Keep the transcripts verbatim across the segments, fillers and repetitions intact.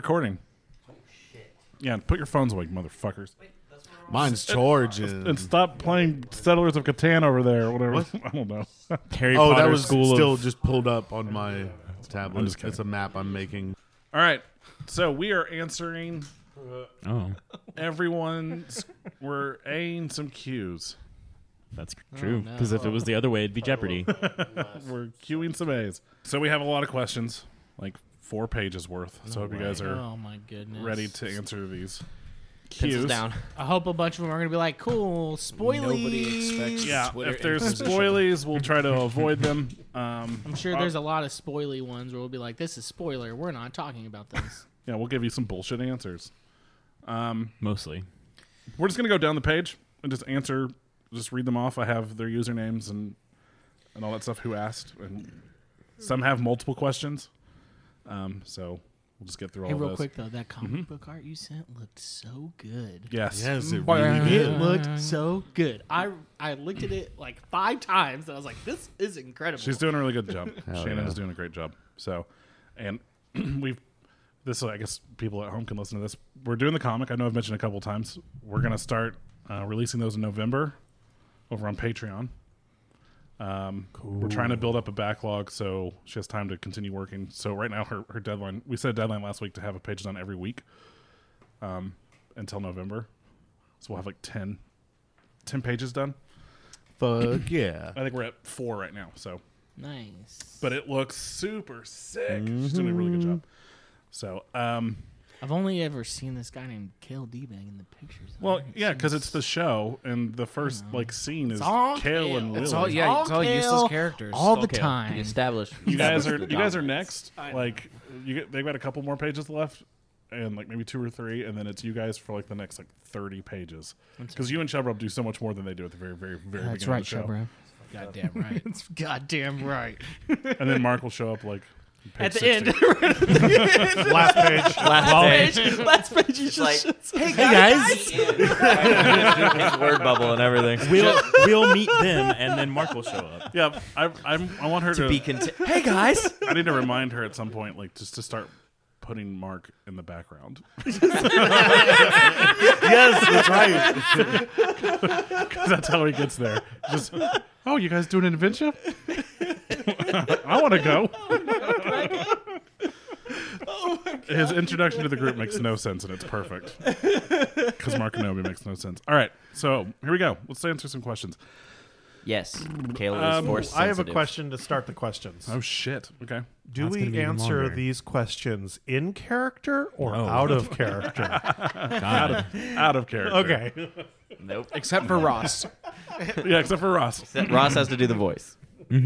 recording. Oh, shit. Yeah, put your phones away, motherfuckers. Wait, that's Mine's George. And, and stop playing Settlers of Catan over there, or whatever. What? I don't know. Harry oh, Potter that was School still of... just pulled up on my tablet. I'm just kidding. It's a map I'm making. All right. So we are answering oh. everyone's... We're Aing some Q's. That's true. Because Oh, no. if it was the other way, it'd be Jeopardy. We're queuing some A's. So we have a lot of questions, like four pages worth. No so I hope way. you guys are oh my goodness. ready to answer these. Pencils Q's. down. I hope a bunch of them are going to be like, cool, spoilies. Nobody expects Yeah, Twitter if there's Inquisition. spoilies, we'll try to avoid them. Um, I'm sure uh, there's a lot of spoily ones where we'll be like, this is spoiler. We're not talking about this. Yeah, we'll give you some bullshit answers. Um, Mostly. We're just going to go down the page and just answer, just read them off. I have their usernames and and all that stuff, who asked. And some have multiple questions. Um, so we'll just get through all Hey, of real those. quick, though, that comic Mm-hmm. book art you sent looked so good. Yes. Yes, it really It did. looked so good. I I looked at it like five times, and I was like, this is incredible. She's doing a really good job. Hell Shannon yeah. is doing a great job. So, and we've this. I guess people at home can listen to this. We're doing the comic. I know I've mentioned a couple times. We're gonna start uh, releasing those in November over on Patreon. Um, We're trying to build up a backlog so she has time to continue working. So right now, her her deadline. We set a deadline last week to have a page done every week, um, until November. So we'll have like ten, ten pages done. Fuck yeah. I think we're at four right now. So. nice. But it looks super sick. She's doing a really good job. So, um, I've only ever seen this guy named Kale D-Bang in the pictures. I've well, never yeah, seen because this. it's the show, and the first like scene is all Kale Kale. and Willie. It's all yeah. yeah, it's all Kale useless characters. all It's the Kale. time. You established. You guys established are the you guys are dominance. next. Like, you get they've got a couple more pages left, and like maybe two or three, and then it's you guys for like the next like thirty pages. Because you and Chubrub do so much more than they do at the very, very, very That's beginning right, of the show. Showbro. Goddamn right. It's goddamn right. And then Mark will show up like page At the sixty. end. Last page. Last page. Last page, you It's like, just hey guys. His word bubble and everything. We'll we'll meet them, and then Mark will show up. Yeah, I I'm, I want her to. To be content. Hey guys. I need to remind her at some point, like just to start putting Mark in the background. Yes, that's right. Because that's how he gets there. Just, oh, you guys doing an adventure? I want to go. His introduction to the group makes no sense, and it's perfect. Because Mark Kenobi makes no sense. All right, so here we go. Let's answer some questions. Yes, Caleb is Um, force I have a sensitive. question to start the questions. Oh, shit. Okay. Do That's gonna we be even answer longer. these questions in character or No. out of character? God. Out of character. Okay. Nope. Except for Ross. Yeah, except for Ross. Except Ross has to do the voice.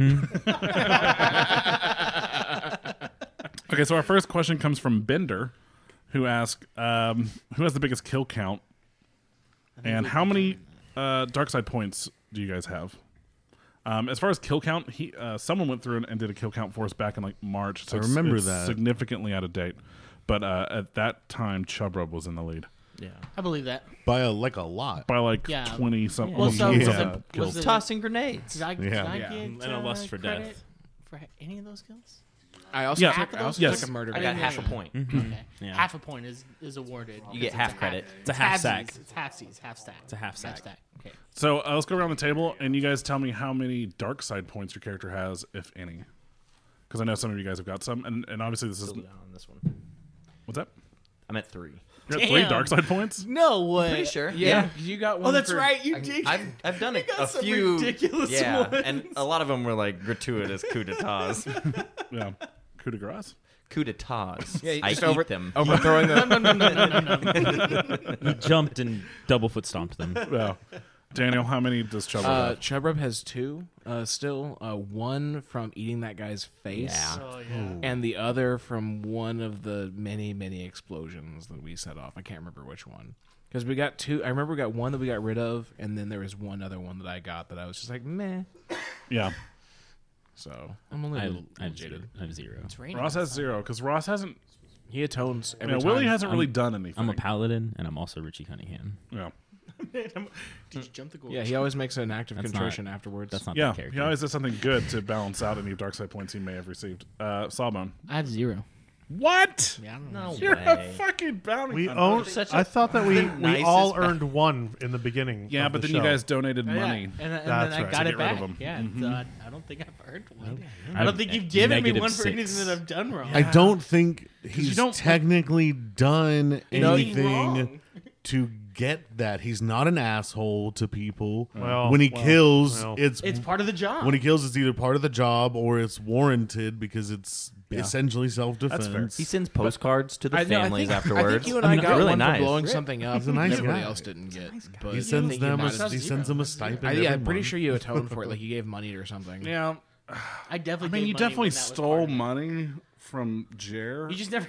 Okay, so our first question comes from Bender, who asks, um, who has the biggest kill count? And how many uh, dark side points do you guys have? Um, as far as kill count, he uh, someone went through and, and did a kill count for us back in like March. So I it's- remember it's that. significantly out of date. But uh, at that time, Chubrub was in the lead Yeah. I believe that. By a, like a lot. by like Yeah. twenty something. Well, so Yeah. was it, was kills. it, Tossing grenades. did I, did Yeah. I Yeah, get and a lust uh, for credit death. for any of those kills? I also Yeah. took, I also Yes. took a murder. I I got didn't half a hear that. point. Okay. Yeah. Half a point is, is awarded. You get It's half a credit. It's a half halfsies. sack. It's halfsies, half stack. It's a half sack. stack. Okay. So uh, let's go around the table, and you guys tell me how many dark side points your character has, if any. Because I know some of you guys have got some, and, and obviously this is Still down on this one. what's that? I'm at three. You got three Damn. dark side points. No way. Pretty sure. Yeah, you got one. Oh, that's for- right. You I, did. I've I've done a, got a some few ridiculous yeah, ones. and a lot of them were like gratuitous coup d'etats. Yeah, coup de grace. coup d'etats. Yeah, you I just eat over- them. overthrowing the. no, no, no, no, no, no. He jumped and double foot stomped them. Yeah, Daniel, how many does Chubrub Uh, have? Chubrub has two. Uh, still, uh, one from eating that guy's face, Yeah. Oh, yeah. and the other from one of the many, many explosions that we set off. I can't remember which one. Because we got two. I remember we got one that we got rid of, and then there was one other one that I got that I was just like, meh. Yeah, So I'm a I little, have, I little have jaded. zero. I have zero. It's raining Ross has outside. zero because Ross hasn't. He atones every Yeah, time. Willie hasn't really I'm- done anything. I'm a paladin, and I'm also Richie Cunningham. Yeah, Did you jump the goal? Yeah, he always makes an act of That's contrition afterwards. That's not yeah. that character. He always does something good to balance out any dark side points he may have received. Uh, Sawbone, I have zero. What? Yeah, I don't know. No You're way. a fucking bounty We hunter. own. such I a- thought that we, the we nicest all ba- earned one in the beginning. Yeah, of but the then you show. guys donated Oh, yeah. money. and, and That's then I right. got To it get rid of back. them. Yeah, Mhm. so I, I don't think I've earned one. I I'm don't think at you've given me negative one for six. anything that I've done wrong. I don't think he's you don't- technically done know, anything wrong. to get that. He's not an asshole to people. Well, when he well, kills, well. it's It's part of the job. when he kills, it's either part of the job or it's warranted because it's essentially self-defense. He sends postcards to the I, know, I families think, afterwards. I think you and I, mean, got really one nice. for blowing something up. He's a nice Everybody guy. else didn't get. But He I sends think you them. might A, have- he sends them a stipend. I, yeah, every I'm pretty month. sure you atoned for it. Like you gave money or something. Yeah, I definitely. I mean, gave you money definitely when that was stole part of it. money from Jer. You just never.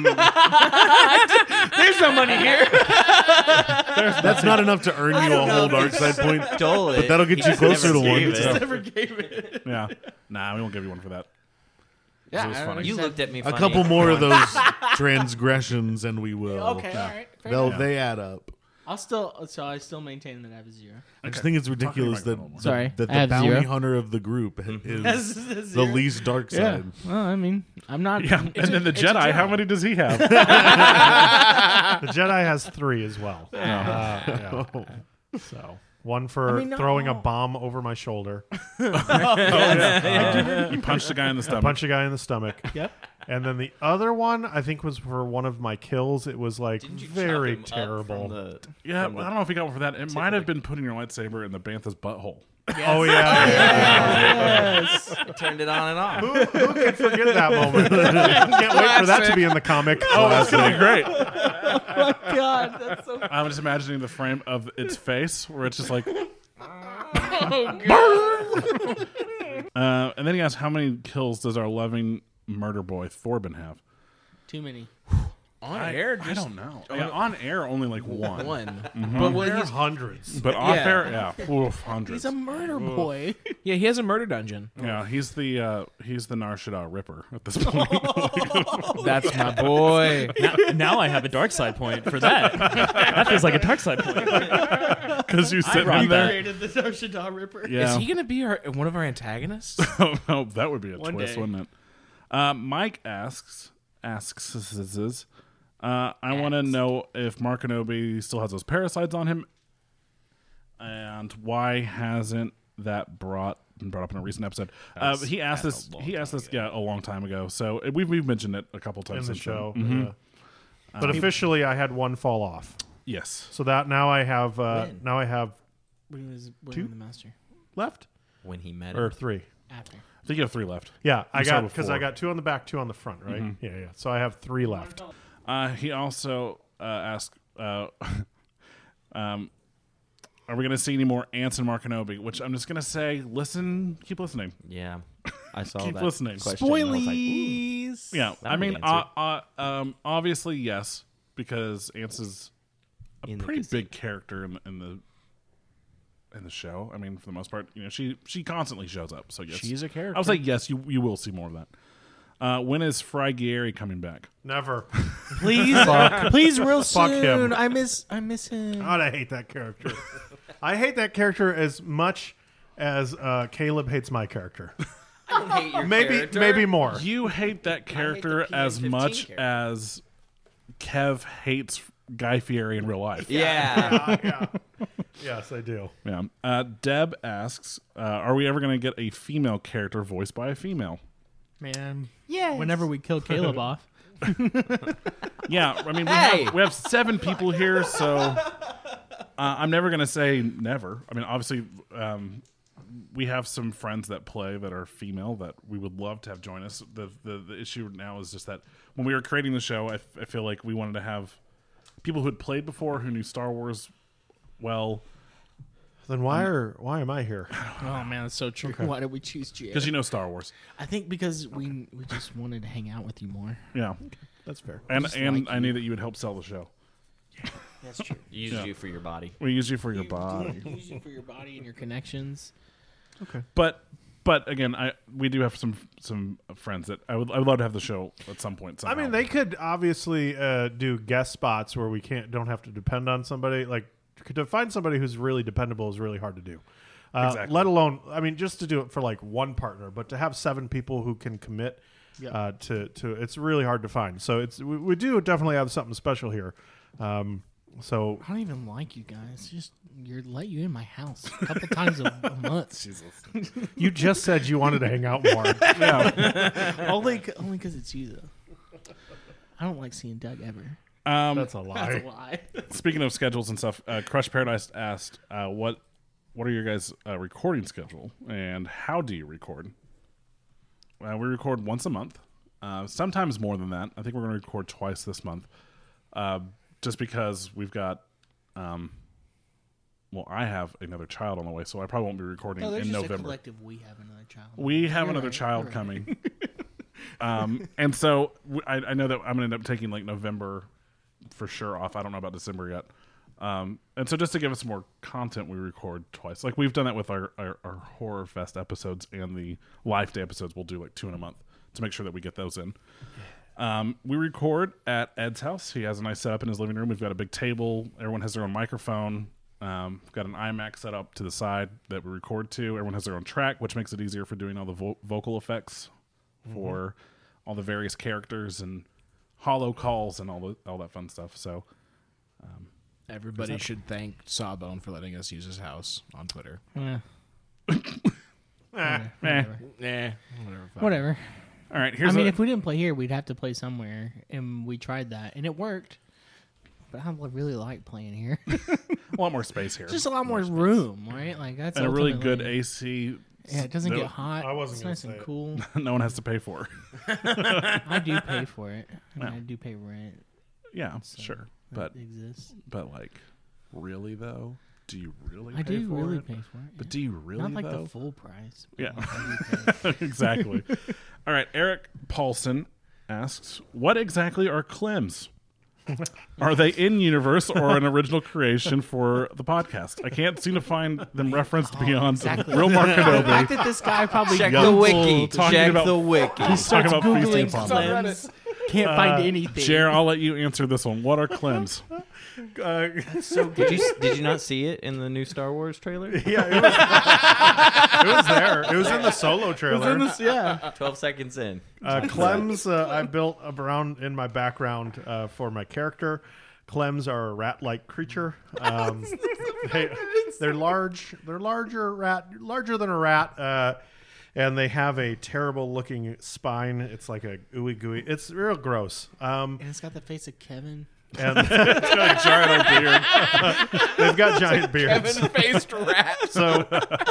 There's no money here. That's not enough to earn you a whole dark side point. Stole it. But that'll get He you just closer never to one. gave it. so. Never gave it. Yeah, nah, we won't give you one for that. Yeah, It was I funny. don't You know. looked at me A funny. couple more of those transgressions, and we will. Okay, all right. Fair They'll enough. they add up. I'll still. So I still maintain that I have a zero. I just think it's ridiculous Talking that about the, Sorry, that I the have bounty zero. hunter of the group is That's a the zero. least dark Yeah. side. Well, I mean, I'm not. Yeah, and it's a- then the it's a Jedi. How job. many does he have? The Jedi has three as well. Uh, yeah. So one for I mean, not throwing a all. bomb over my shoulder, You punched a guy in the stomach. punch a guy in the stomach. Yep. And then the other one, I think, was for one of my kills. It was like Didn't you chop very him up from terrible. the- Yeah, from I the- don't know if he got one for that. It might have been putting your lightsaber in the Bantha's butthole. Oh yeah, yeah. Turned it on and off. Who can forget that moment? Can't wait for that to be in the comic. Oh, that's gonna be great. God, that's so. I'm just imagining the frame of its face where it's just like. Uh, and then he asked, "How many kills does our loving murder boy Thorben have?" Too many. On I, air, I just don't know. Yeah, on air, only like one. one. But when he's hundreds. But off Yeah. air, yeah, oof, hundreds. He's a murder boy. Yeah, he has a murder dungeon. Yeah, he's the uh, he's the Nar Shaddaa Ripper at this point. That's my boy. now, now I have a dark side point for that. That feels like a dark side point. Because you sit rock in there. Created the Nar Shaddaa Ripper. Yeah. Is he going to be our, one of our antagonists? Oh, no, that would be a One twist, day. wouldn't it? Uh, Mike asks asks uh, I want to know if Mark Kenobi still has those parasites on him, and why hasn't that brought been brought up in a recent episode? Uh, he asked this. He asked this. Yeah, a long time ago. So uh, we've we've mentioned it a couple in times the since show. then. yeah. But officially, I had one fall off. Yes. So that now I have uh, When? now I have When was when Two? was the master? left When he met or him. three. After. I think you have three left. Yeah, I You got started with because I four. got two on the back, two on the front, right? Yeah, yeah. So I have three left. Uh, he also uh, asked, uh, um, "Are we going to see any more Ants and Mark Kenobi?" Which I'm just going to say, listen, keep listening. Yeah. I saw Keep that listening. question. and I was like, ooh. Spoilies. Yeah, That I would mean, answer uh, it. uh, um, obviously yes, because Ants is a In the pretty casino. big character in the, in the in the show. I mean, for the most part, you know, she she constantly shows up. So yes, She's a character. I was like, yes, you you will see more of that. Uh, when is Fry Gary coming back? Never. Please, please, real Fuck soon. him. I miss, I miss him. God, I hate that character. I hate that character as much as uh, Caleb hates my character. I don't hate your Maybe, character. maybe more. You hate that character P N as fifteen much character. as Kev hates Guy Fieri in real life. Yeah. yeah. Yes, I do. Yeah. Uh, Deb asks, uh, "Are we ever going to get a female character voiced by a female?" Man, yeah. Whenever we kill Caleb off, Yeah, I mean, we, Hey! have, we have seven people here, so uh, I'm never going to say never. I mean, obviously, um, we have some friends that play that are female that we would love to have join us. The, the the issue now is just that when we were creating the show, I, f- I feel like we wanted to have people who had played before, who knew Star Wars well, Then why are why am I here? oh man, that's so true. Why did we choose Jay? because you know Star Wars. I think because we we just wanted to hang out with you more. Yeah, That's fair. and just and like I knew that you would help sell the show. That's true. Used Yeah. you for your body. We use you for your body. Use you for your body and your connections. But but again, I we do have some some friends that I would I would love to have the show at some point. I Somehow. mean, they could obviously uh, do guest spots where we can't don't have to depend on somebody. Like to find somebody who's really dependable is really hard to do. Uh, Exactly. Let alone, I mean, just to do it for like one partner, but to have seven people who can commit Yeah. Uh, to to it's really hard to find. So it's we, we do definitely have something special here. Um, so I don't even like you guys. Just you're let you in my house a couple times a, a month. you just said you wanted to hang out more. Yeah. only only because it's you though. I don't like seeing Doug ever. Um, That's a lie. That's a lie. speaking of schedules and stuff, uh, Crush Paradise asked, uh, "What what are your guys' uh, recording schedule, and how do you record?" Uh, we record once a month, uh, sometimes more than that. I think we're going to record twice this month, uh, just because we've got. Um, well, I have another child on the way, so I probably won't be recording No, there's in just November. a collective. We have another child. We have You're another right, child you're right. coming. um, and so w- I, I know that I'm going to end up taking like November for sure off. I don't know about December yet. Um, and so just to give us more content, we record twice. Like we've done that with our, our, our Horror Fest episodes and the Life Day episodes. We'll do like two in a month to make sure that we get those in. Um, we record at Ed's house. He has a nice setup in his living room. We've got a big table. Everyone has their own microphone. Um, we've got an iMac set up to the side that we record to. Everyone has their own track, which makes it easier for doing all the vo- vocal effects for all the various characters and hollow calls and all the, all that fun stuff. So Everybody should thank Sawbone for letting us use his house on Twitter. Yeah. eh. Whatever. Nah, whatever. fuck. Whatever. All right, here's I mean, a, if we didn't play here, we'd have to play somewhere, and we tried that, and it worked. But I really like playing here. a lot more space here. Just a lot more room, right? Like that's and a really ultimately- good A C. Yeah, it doesn't no, get hot. I wasn't It's gonna nice say and it. cool. no one has to pay for. I do pay for it. I, mean, No. I do pay rent. Yeah, So sure. that But exists. but like, really though? Do you really I pay do for really it? pay for it. But yeah. do you really Not like though? the full price. but Yeah. like, I do pay. Exactly. All right, Eric Paulson asks, "What exactly are Clems? Are they in universe or an original creation for the podcast? I can't seem to find them referenced beyond exactly. Real Mark The fact Kenobi. that this guy probably Check Googled- the wiki. talking Check about- the wiki. He's starts talking about Googling feasting upon Clems, can't Uh, find anything. Jer, I'll let you answer this one. What are Clems? Uh, Did you did you not see it in the new Star Wars trailer? yeah, it was, it was there. It was in the solo trailer. yeah. Twelve seconds in. Uh, Clems, uh, I built around in my background uh, for my character. Clems are a rat-like creature. Um, they, they're large. They're larger rat, larger than a rat, uh, and they have a terrible-looking spine. It's like a ooey gooey. It's real gross. Um, And it's got the face of Kevin. and Giant old beard. they've got giant beards. Kevin-faced rat. So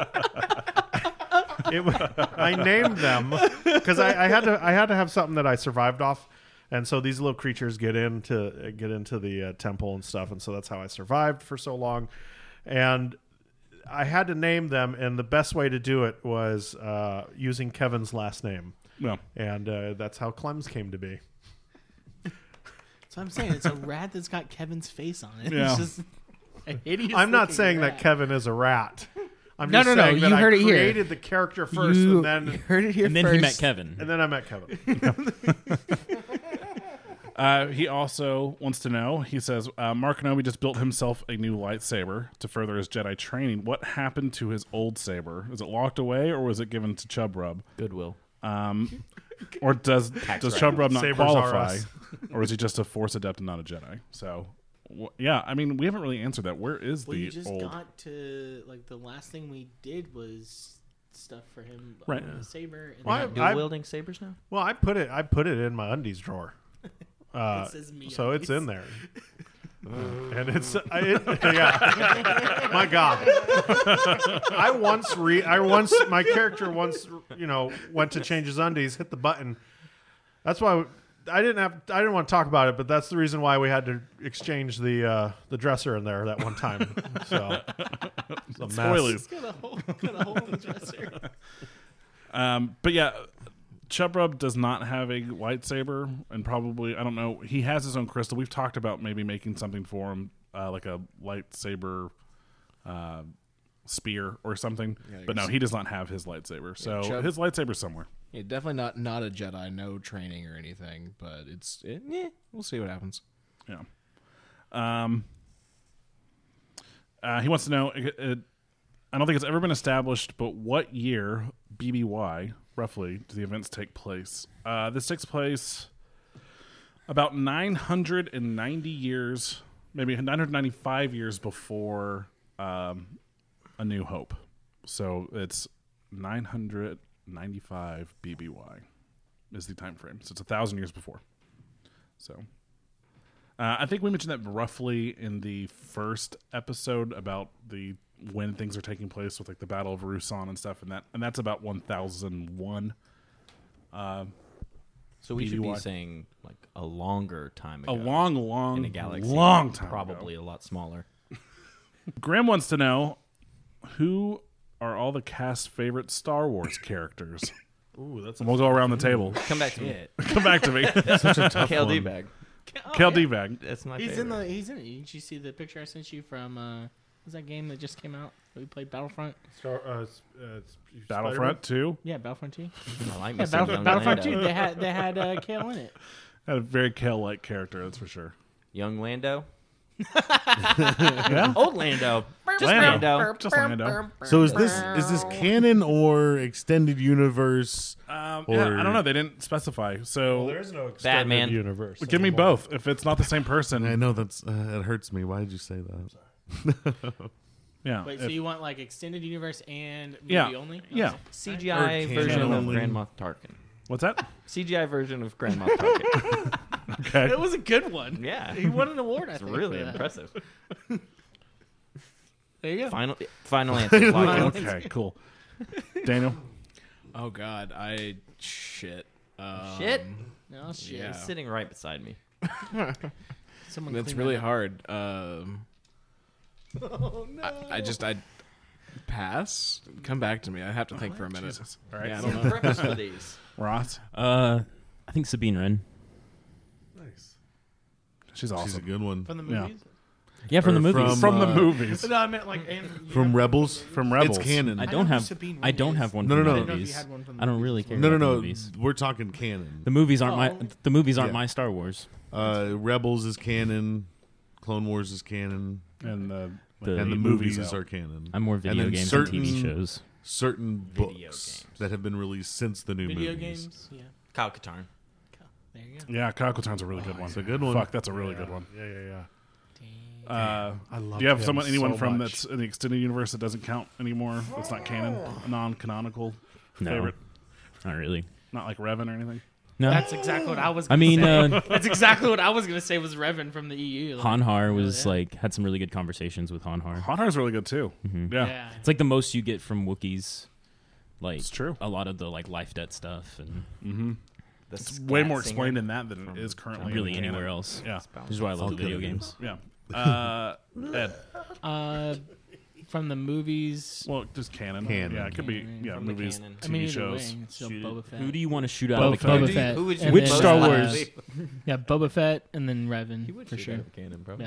it, wa- I named them because I, I had to. I had to have something that I survived off, and so these little creatures get into uh, get into the uh, temple and stuff, and so that's how I survived for so long. And I had to name them, and the best way to do it was uh, using Kevin's last name, Well, and uh, that's how Clems came to be. So I'm saying it's a rat that's got Kevin's face on it. Yeah. It's just a hideous I'm not looking saying rat. that Kevin is a rat. I'm No, just no, no, saying that you I heard it here. created the character first, You, and you then heard it here And then first. he met Kevin. and then I met Kevin. uh, he also wants to know. He says, uh, "Mark Kenobi just built himself a new lightsaber to further his Jedi training. What happened to his old saber? Is it locked away, or was it given to Chub Rub? Goodwill. Um, or does does write. Chub Rub not Sabers are qualify, us. or is he just a Force adept and not a Jedi?" So, wh- yeah, I mean, we haven't really answered that. Where is Well, the you just old? got to like the last thing we did was stuff for him Right. on the saber. And Well, then I- Dual wielding sabers now. Well, I put it. I put it in my undies drawer. Uh, It says me so it's undies. in there, and it's I, it, yeah. My God, I once re I once my character once you know went to change his undies, hit the button. That's why I didn't have I didn't want to talk about it, but that's the reason why we had to exchange the uh, the dresser in there that one time. So it's a mess. Spoilers. got a hole, got a hole in the dresser. Um, but yeah, Chub Rub does not have a lightsaber, and probably I don't know. He has his own crystal. We've talked about maybe making something for him, uh, like a lightsaber uh, spear or something. Yeah, I but no, guess- he does not have his lightsaber. So Chub- his lightsaber's somewhere. Yeah, definitely not not a Jedi, no training or anything, but it's it, yeah, we'll see what happens. Yeah. Um. Uh, he wants to know. It, it, I don't think it's ever been established, but what year B B Y roughly do the events take place? Uh, this takes place about nine hundred ninety years, maybe nine hundred ninety-five years before um, A New Hope. So it's nine hundred ninety-five B B Y is the time frame. So it's a thousand years before. So uh, I think we mentioned that roughly in the first episode about the when things are taking place with like the Battle of Rusan and stuff, and that and that's about one thousand one. Uh, So we B B should Y. be saying like a longer time ago. a long, long, in a galaxy, long time probably ago. a lot smaller. Graham wants to know who are all the cast favorite Star Wars characters. Ooh, that's And we'll go around the table. Come back to me. Come back to me. Such a tough K L D one. bag. Kel D-Bag. That's my He's favorite. in the. He's in it. Did you see the picture I sent you from? Uh, what's that game that just came out? That we played Battlefront. Star, uh, s- uh, s- Battlefront two Yeah, Battlefront two. I like Yeah, me some Battle, Young Battlefront Lando. two. They had they had uh, Kale in it. had a very Kel-like character, that's for sure. Young Lando. Yeah, Old Lando. Just Lando. Lando. Just Lando. So is this is this canon or extended universe? Um, Or- yeah, I don't know. They didn't specify. So Well, there is no extended Batman. universe. give me anymore. both. If it's not the same person, I know that's uh, it hurts me. Why did you say that? yeah. Wait, if- so you want like extended universe and movie Yeah. only? yeah. C G I Or version canon of only. Grand Moff Tarkin. What's that? C G I version of Grand Moff Tarkin. Okay. It was a good one. Yeah. He won an award. I It's think. really for that. impressive. There you go. Final final answer. Lock in. Okay. Cool. Daniel. Oh God, I shit. Um, Shit. No shit. Yeah. He's sitting right beside me. Someone It's clean really that up. hard. Um, Oh no. I, I just I pass. Come back to me. I have to think for a minute. Jesus. All right. Yeah, I don't know. Purpose for these. Ross. Uh, I think Sabine Wren. Nice. She's She's a awesome. good one. From the Yeah. movies? Yeah, from Or the movies. from, From the uh, movies. No, I meant like and, From Rebels. From Rebels. It's canon. I I don't know who have. Sabine I Wren don't is. have one No, from no, the no. I didn't know if movies. you had one from the I don't movies. really care. No, no, about no. the movies. We're talking canon. The movies aren't my. Oh. The movies aren't Yeah. my Star Wars. Uh, Rebels is canon. Clone Wars is canon. And the, The- and the movies movies out. are canon. I'm more And video then games certain, and T V shows. Certain Video books games. that have been released since the new Video movies. games. Yeah. Kyle Katarn. There you go. Yeah, Kyle Katarn's a really good one. It's a good one. Fuck, that's a really yeah. good one. Yeah, yeah, yeah. Uh, I love. do you have him someone, anyone so from much. that's in the extended universe that doesn't count anymore? That's not canon, non-canonical No, favorite, not really. not like Revan or anything. No, That's exactly what I was. I Gonna mean, say. uh, that's exactly what I was gonna say. Was Revan from the E U? Like, Hanhar was yeah. like had some really good conversations with Hanhar. Hanhar's really good too. Mhm. Yeah. Yeah. It's like the most you get from Wookiees. Like It's true. a lot of the like life debt stuff and Mm-hmm. The It's scat way more singer. explained in that than it from- is currently really in canon. anywhere else. Yeah, Which is why I love the video Okay. games. yeah. Uh, Ed, Uh, from the movies. well, just canon. Canon. Yeah, it could be. Canon. Yeah, From the movies, canon. I T V mean, either shows. way, it's still Shoot it. Boba Fett. Who do you want to shoot out Boba of a Fett. cannon? Boba Fett. Who would you And Which then, Star uh, Wars? Yeah, Boba Fett and then Revan He would for shoot sure. out of cannon, probably.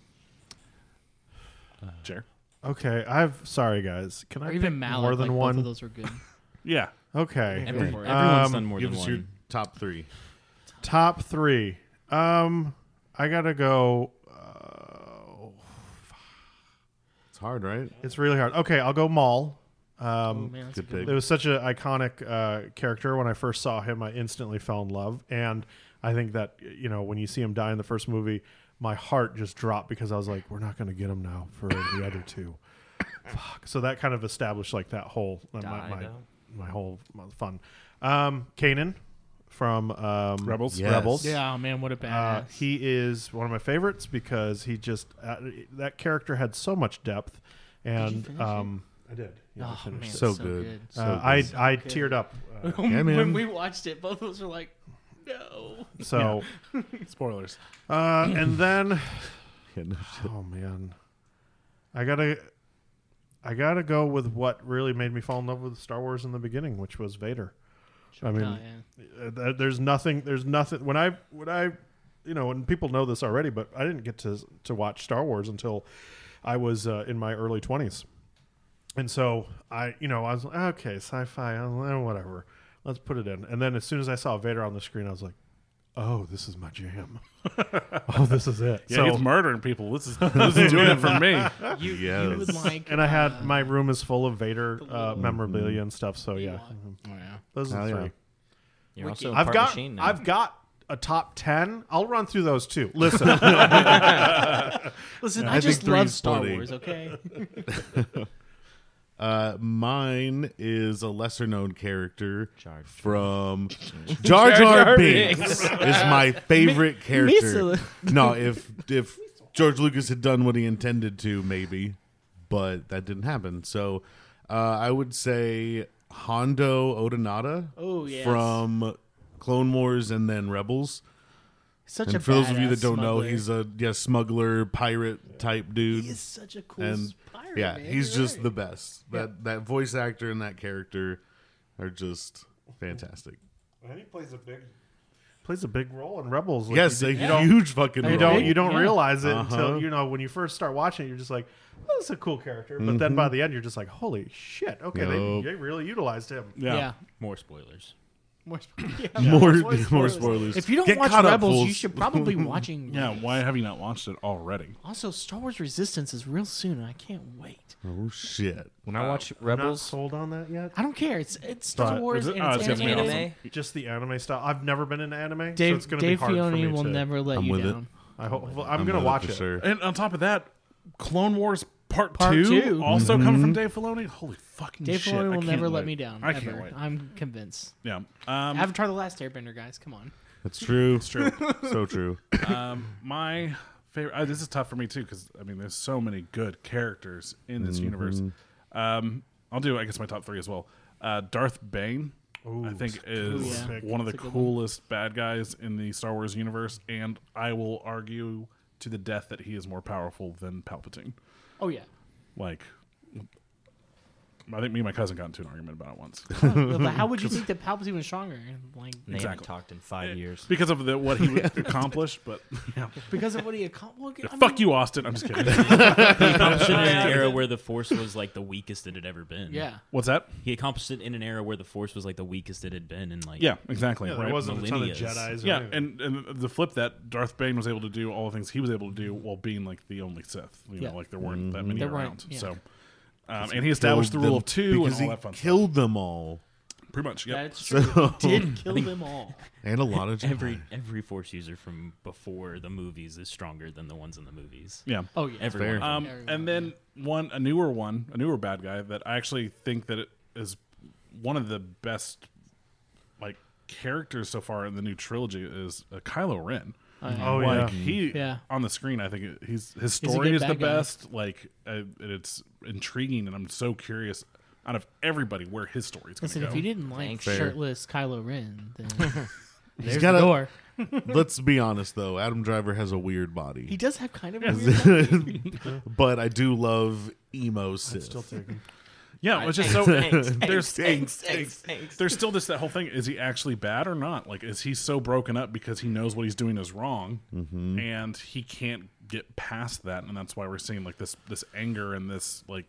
Yeah. Jer. Okay, I've sorry guys. Can I Or pick even Malik. more than like, one? Both of those were good. Yeah, Okay, Every, for it. everyone's Um, done more Give than us one. your top three. top three. Um, I gotta go. Uh, It's hard, right? it's really hard. Okay, I'll go Maul. Oh Um, man, that's a good good pick. It was such an iconic uh, character. When I first saw him, I instantly fell in love. And I think that, you know, when you see him die in the first movie, my heart just dropped because I was like, we're not going to get him now for the other two. Fuck. So that kind of established like that whole, uh, my, my, Dido. my whole my fun. Um, Kanan from um, Rebels. Yes. Rebels. Yeah, oh, man, what a Uh, badass. he is one of my favorites because he just, uh, that character had so much depth. And finish it? um, I did. Yeah, I oh finished man, it. So so good. good. So Uh, I good. I good. teared up. Uh, Yeah, when man. we watched it, both of us were like, "No." so, Spoilers. uh, and then, Yeah, no shit. oh man, I gotta, I gotta go with what really made me fall in love with Star Wars in the beginning, which was Vader. I mean, Oh, yeah. uh, th- there's nothing, there's nothing. When I, when I, you know, and people know this already, but I didn't get to to watch Star Wars until I was uh, in my early twenties. And so I, you know, I was like, okay, sci-fi, uh, whatever. Let's put it in. And then as soon as I saw Vader on the screen, I was like, oh, this is my jam. Oh, this is it. Yeah, so, he's murdering people. This is this is doing it for me. You, Yes. you would like. and I had uh, my room is full of Vader uh, Mm-hmm. memorabilia and stuff. So yeah, Ewok. Mhm. Oh yeah. those are Hell the yeah. three. You're Wicked. also a I've part got machine now. I've got a top ten. I'll run through those too. Listen, Listen, Yeah, I, I just think love three's Star plenty. Wars. Okay. Uh, mine is a lesser known character Jar Jar. from Jar Jar Binks. Is my favorite character. Misa. No, if if George Lucas had done what he intended to, maybe, but that didn't happen. So uh, I would say Hondo Odanada Oh yes. from Clone Wars and then Rebels. Such and a for those of you badass that don't know, smuggler. he's a yeah smuggler pirate type dude. he is such a cool and pirate. yeah, man. he's You're just right. the best. That that voice actor and that character are just fantastic. and he plays a big plays a big role in Rebels. Like, Yes, you, a you don't huge fucking you role. don't you don't Yeah. realize it Uh-huh. until you know when you first start watching it. You're just like, oh, that's a cool character. But then by the end, you're just like, holy shit! Okay, they, Yup. they really utilized him. Yeah. Yeah. More spoilers. More, spo- yeah, more more more spoilers. If you don't Get watch caught up, Rebels, you fools. should probably be watching. Yeah, why have you not watched it already? Also, Star Wars Resistance is real soon, and I can't wait. Oh shit! When I watch I'm not Rebels, sold on that yet. I don't care. It's it's Star But- Wars Is it? and Oh, it's, it's gonna be animated. anime, Just the anime style. I've never been into anime, Dave, so it's going to Dave be hard for Filoni me will to. never let I'm you with it. down. I hope I'm, I'm going to with it watch for it. Sure. And on top of that, Clone Wars Part, Part two, two. also coming from Dave Filoni. Holy fucking Dave shit! Filoni I will can't never let wait. me down. I ever. can't wait. I'm convinced. Yeah. Um, Avatar: The Last Airbender, guys, come on. That's true. it's true. So true. um, my favorite. Uh, this is tough for me too because I mean, there's so many good characters in this universe. Um, I'll do, I guess, my top three as well. Uh, Darth Bane, I think, is Ooh, yeah. one of the That's a good one. coolest bad guys in the Star Wars universe, and I will argue to the death that he is more powerful than Palpatine. Oh yeah. Like, I think me and my cousin got into an argument about it once But how would you think that Palpatine was stronger? Like they Exactly. haven't talked in five years. because of the, what he would accomplish. But yeah. because of what he accomplished? Fuck you, Austin. I'm just kidding. He accomplished it in an era where the Force was like the weakest it had ever been. Yeah. What's that? He accomplished it in an era where the Force was like the weakest it had been in like Yeah, exactly. Yeah, there right? wasn't a ton of millennias. Jedis. or Yeah, anything. and, and the flip that Darth Bane was able to do all the things he was able to do while being like the only Sith. You know, Yeah. like there weren't that many There around. weren't, yeah. So, um, and he established the Killed rule them of two and because all he that fun stuff. killed them all Pretty much. Yep. That's true. He did kill them all. and a lot of Jedi. every every Force user from before the movies is stronger than the ones in the movies. Yeah. Oh yeah. Everyone. fair. Um, Everyone, and then one, a newer one, a newer bad guy that I actually think that it is one of the best like characters so far in the new trilogy is uh, Kylo Ren. Oh like yeah. he Yeah. on the screen, I think it, he's his He's a story good is the bad guy. best. Like uh, and it's intriguing, and I'm so curious out of everybody where his story is going to Listen, go. if you didn't like Thanks. Fair. shirtless Kylo Ren, then there's gotta- the door. Let's be honest, though. Adam Driver has a weird He body, does have kind of a weird but I do love emo Sith. Still taking. yeah, it's just so Thanks, there's thanks, thanks, thanks. there's still this that whole thing. Is he actually bad or not? Like, is he so broken up because he knows what he's doing is wrong, Mm-hmm. and he can't get past that, and that's why we're seeing like this this anger and this like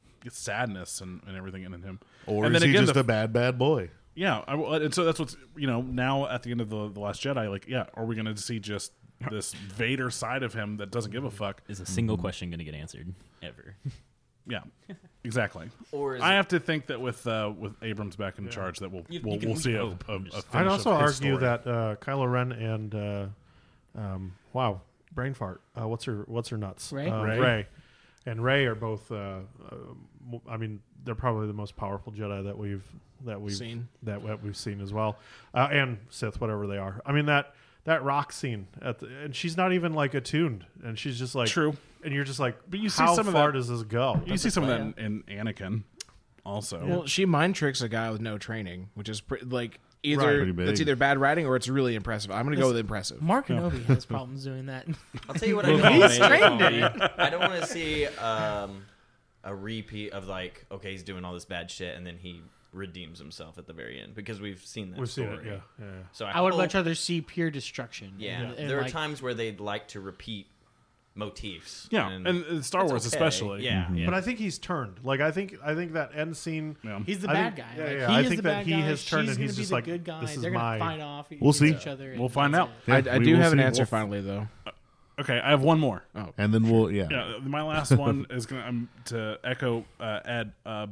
sadness and, and everything in him. Or and is then he again, just the- a bad, bad boy? Yeah, I, and so that's what's you know now at the end of the the Last Jedi, like, yeah, are we going to see just this Vader side of him that doesn't give a fuck? Is a single question going to get answered ever? Yeah, exactly. Or is I it- have to think that with uh, with Abrams back in charge, that we'll You- we'll, you can we'll see a, hope. a, a I'm finish just- I'd also of his argue story. that uh, Kylo Ren and uh, um, wow, brain fart. Uh, what's her What's her nuts? Rey? Uh, Rey? Rey. And Rey are both. Uh, uh, mo- I mean, they're probably the most powerful Jedi that we've that we've Seen. that what we've seen as well, uh, and Sith, whatever they are. I mean that that rock scene at the, and she's not even like attuned, and she's just like True. and you're just like, But you see how some of far that- does this go? You see some of that in, in Anakin, also. Well, she mind tricks a guy with no training, which is pre- like either Pretty big. it's either bad writing or it's really impressive. I'm gonna go with impressive. Mark Kenobi has problems doing that. I'll tell you what I Well, don't he's want. trained in it. I don't want to see um, a repeat of like, okay, he's doing all this bad shit, and then he redeems himself at the very end because we've seen that We've seen story. it, yeah, yeah, yeah. So I, I would hope- much rather see pure destruction. Yeah, And- and there are like- times where they'd like to repeat motifs. Yeah, and, and, and Star it's Wars okay. especially. Yeah, yeah. But I think he's turned. Like I think I think that end scene. Yeah. He's the I bad think- guy. yeah, Like, yeah, he I is think the that bad he guy. has turned She's and he's gonna be just the like, good guy. this is They're gonna my- fight off We'll see. each other. and We'll find that's out. it. Yeah, I, I we do will have an see. answer We'll- finally, though. Okay, I have one more. Oh, And then we'll yeah. Yeah, my last one is going um, to echo uh, Ed. Uh,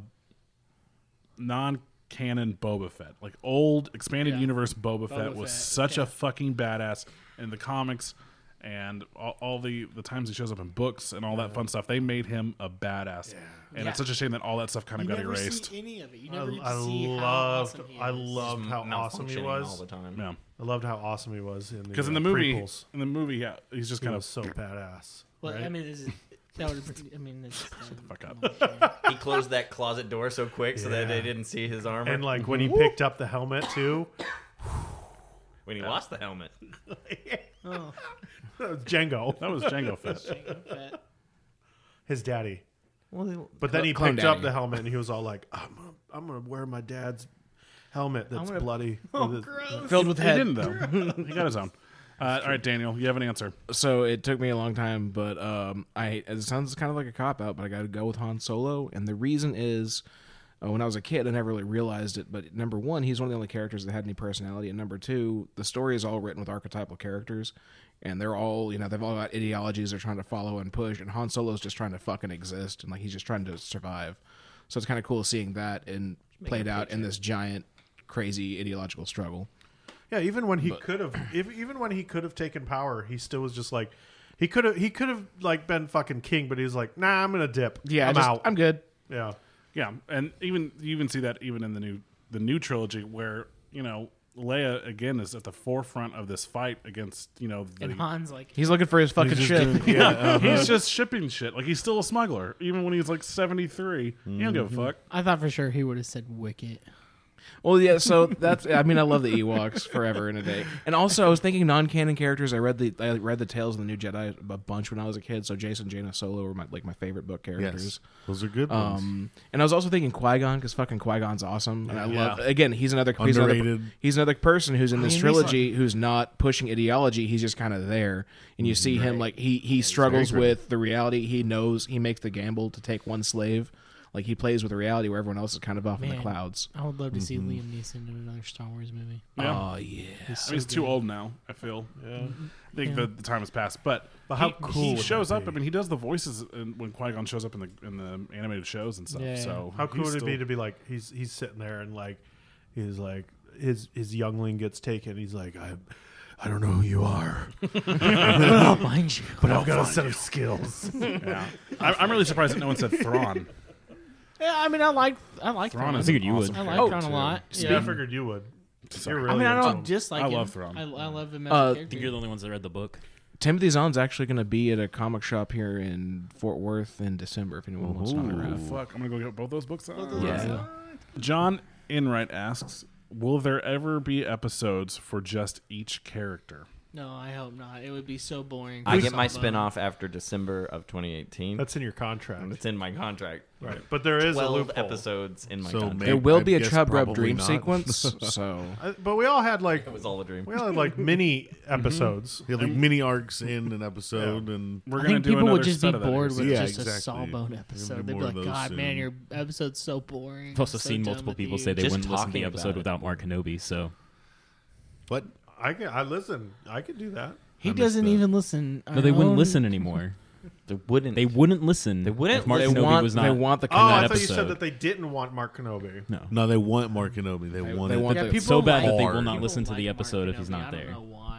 non-canon Boba Fett, like old expanded Yeah. universe Boba, Boba Fett was Fett, such yeah. a fucking badass in the comics, and all, all the the times he shows up in books and all that fun stuff. They made him a badass, and Yeah. it's such a shame that all that stuff kind You of got never erased. see any of it. You I, never get to I see how loved awesome he I is. loved how awesome he Malfunctioning was. all the time. Yeah, I loved how awesome he was in the because in uh, the movie, prequels. in the movie, yeah, he's just He kind was of so badass. Well, right? I mean, is it, that would. I mean, it's, um, fuck up. come on, Shane. He closed that closet door so quick so that Yeah. they didn't see his armor. and like when he picked up the helmet too, when he lost the helmet. Oh, that was Django, that was Jango Fett. Fett. his daddy. Well, But then he Clone picked up Daddy. the helmet and he was all like, "I'm gonna, I'm gonna wear my dad's helmet that's gonna- bloody." Oh, With it- gross. filled with He head. didn't though. He got his own. Uh, all right, Daniel, you have an answer. So it took me a long time, but um, I it sounds kind of like a cop out, but I got to go with Han Solo, and the reason is, uh, when I was a kid, I never really realized it. But number one, he's one of the only characters that had any personality, and number two, the story is all written with archetypal characters, and they're all you know they've all got ideologies they're trying to follow and push, and Han Solo's just trying to fucking exist, and like he's just trying to survive. So it's kind of cool seeing that and played out in this giant, crazy ideological struggle. Yeah, even when he could have, if, even when he could have taken power, he still was just like, he could have, he could have like been fucking king, but he was like, nah, I'm gonna dip. Yeah, I'm just, out. I'm good. yeah, Yeah, and even you even see that even in the new the new trilogy where you know Leia again is at the forefront of this fight against you know the, And Han's like, He's looking for his fucking He's just ship. doing- yeah, uh, he's just shipping shit like he's still a smuggler even when he's like seventy-three. He don't give a fuck. I thought for sure he would have said Wicket. Well, yeah, so that's. I mean, I love the Ewoks forever and a day. And also, I was thinking non-canon characters. I read the I read the Tales of the New Jedi a bunch when I was a kid. So Jason, Jaina, Solo were my like my favorite book characters. Yes, those are good ones. Um, and I was also thinking Qui-Gon because fucking Qui-Gon's awesome, and I love. Yeah. Again, he's another he's another, Underrated. he's another person who's in this mean, he's trilogy who's not pushing ideology. He's just kind of there, and you see him like he he struggles very great. with the reality. He knows he makes the gamble to take one slave. Like he plays with the reality where everyone else is kind of off in the Man. clouds. I would love to see Liam Neeson in another Star Wars movie. Yeah. Oh yeah. I mean, he's too old now. I feel. yeah. I think Yeah. the, the time has passed, but, But how he, cool he would shows that up. be? I mean, he does the voices in, when Qui Gon shows up in the in the animated shows and stuff. Yeah. So How cool he's would it be still- to be like he's he's sitting there and like he's like his his youngling gets taken. He's like, I I don't know who you are, I'll find you. but I've got a set of skills. Yeah. I, I'm really surprised that no one said Thrawn. Yeah, I mean, I like I like Thrawn Thrawn. is I figured you awesome would. I like Oh, Thrawn a lot. Yeah, Yeah. I figured you would. Sorry. You're I really mean, I into don't him. dislike I him. love Thrawn. I, I love him as Uh, a I character. think you're the only ones that read the book. Timothy Zahn's actually going to be at a comic shop here in Fort Worth in December. If anyone wants to Ooh. autograph. Fuck, I'm gonna go get both those books. Out. Yeah. John Enright asks, "Will there ever be episodes for just each character?" No, I hope not. It would be so boring. I for get my somebody. spin-off after December of twenty eighteen. That's in your contract, It's in my contract. right? But there is a twelve loophole. episodes in my So contract. maybe- There will I be a guess Chub Rub probably dream not. sequence. So Uh, but we all had like It was all a dream. we all had like mini episodes. Yeah, like mini arcs in an episode, and We're I gonna think do people another would just be set of that bored here with soon. Yeah, just a exactly. Sawbone There's episode. gonna be They'd be more like, of those God, man, soon." your episode's so boring. I've also So seen done multiple with people you." say they Just wouldn't listen to talking the about episode it. without Mark Kenobi. So what? I can I listen. I could do that. He I missed doesn't that. even listen. no, they Our wouldn't own- listen anymore. They wouldn't. They wouldn't listen. They wouldn't if Mark they Kenobi want was they not. want the Oh, Kenobi I thought episode. you said that they didn't want Mark Kenobi. no. No, they want Mark Kenobi. They, They- want they it. want Yeah, the- people so bad like, that they will Hard. not people listen to like the Mark episode if he's Kenobi. not I don't there. know why.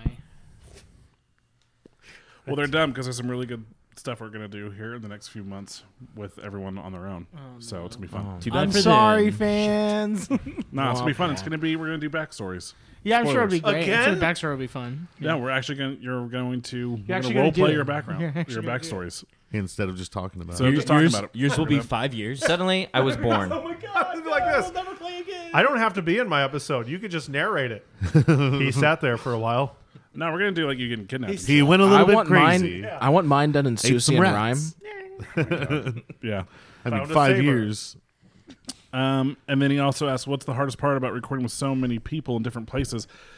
Well, they're dumb because there's some really good stuff we're gonna do here in the next few months with everyone on their own. Oh, So no. it's gonna be fun. Too bad I'm for sorry, them. fans. No, it's gonna be fun. It's gonna be. We're gonna do backstories. Yeah, I'm sure it'll be Spoilers. great. I'm Again? sure the backstory will be fun. Yeah, we're actually gonna. You're going to. We're actually gonna role gonna do play it. your background, You're your actually gonna do it. backstories. Instead of just talking about So it. just talking yours, about it. yours will be Yeah. five years. Suddenly, I was born. Oh my god! Like this. I'll never play again. I don't have to be in my episode. You could just narrate it. He sat there for a while. No, we're gonna do like you getting kidnapped. He went a I little bit want crazy. mine. I want mine done in some Susie and rhyme. rats. Yeah. I mean, Found a five saber. years. Um, and then he also asked, "What's the hardest part about recording with so many people in different places?"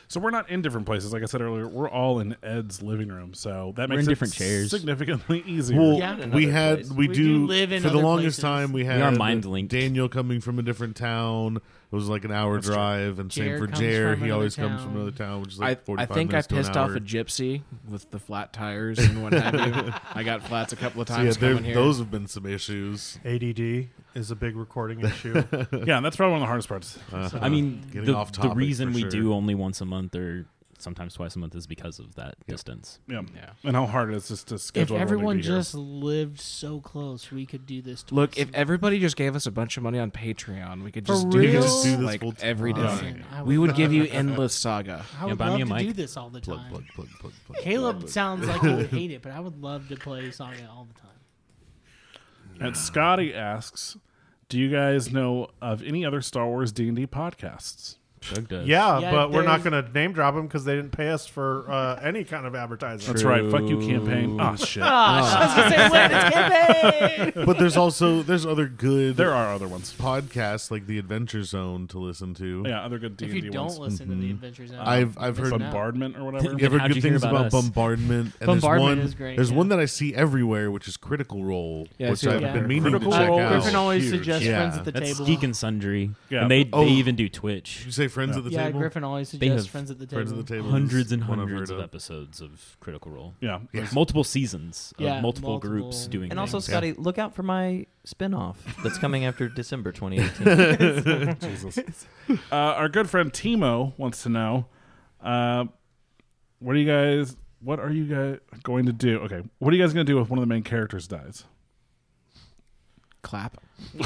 So we're not in different places. Like I said earlier, we're all in Ed's living room, so that We're makes in it different chairs. significantly easier. Well, Yeah. In we another had place. we, We do, do live in for the other longest places. time. We had are mind-linked. Daniel coming from a different town. It was like an hour drive, and same Jared for comes Jared. from He another always comes town. from another town, which is I, like I forty-five think I minutes to an pissed off hour. a gypsy with the flat tires and what have you. I got flats a couple of So yeah, times there- coming here. those have been some issues. A D D is a big recording issue. yeah, and that's probably one of the hardest parts. Uh, I mean, getting the, off the topic reason for we sure. do only once a month or sometimes twice a month is because of that distance. Yeah. Yeah. And how hard it is just to If schedule everyone to be here. just lived so close, we could do this. Look, twice if a everybody just gave us a bunch of money on Patreon, we could For just do real? this, Just do this like full every day. month. Listen, I We would give you love- endless saga. I Yeah, would buy me love a to mic. do this all the Plug, time. plug, plug, plug, plug, Caleb plug. sounds like he would hate it, but I would love to play Saga all the time. And Scotty asks, "Do you guys know of any other Star Wars D and D podcasts?" Doug does. yeah, Yeah, but we're not there's- going to name drop them because they didn't pay us for uh, any kind of advertising. That's right. Fuck you, campaign. Oh shit. I was gonna say, wait, it's campaign. But there's also there's other good There are other ones. podcasts like the Adventure Zone to listen to. Yeah, other good D If and D you don't ones. listen to the Adventures, Zone, I've I've you heard miss out. Bombardment or whatever. You ever How'd good you hear things about about, us? bombardment? And Bombardment there's one, is great, There's yeah. one that I see everywhere, which is Critical Role, Yeah, which see, I've yeah. been meaning Critical to check Role out. is Griffin always huge. suggests Yeah. friends at the That's table. Geek and Sundry. Yeah. And they, Oh. they even do Twitch. Did you say Friends Yeah. at the Yeah, Table? Griffin always They suggests have friends at the table. Friends at the Table. Hundreds is and one I've hundreds heard of episodes of Critical Role. Yeah. Yeah. Multiple seasons of Yeah, multiple, multiple. groups doing And also, things. Scotty, look out for my spin-off that's coming after December twenty eighteen. Jesus. Uh, our good friend Timo wants to know, uh, what are you guys? What are you guys going to do? Okay, what are you guys going to do if one of the main characters dies? Clap.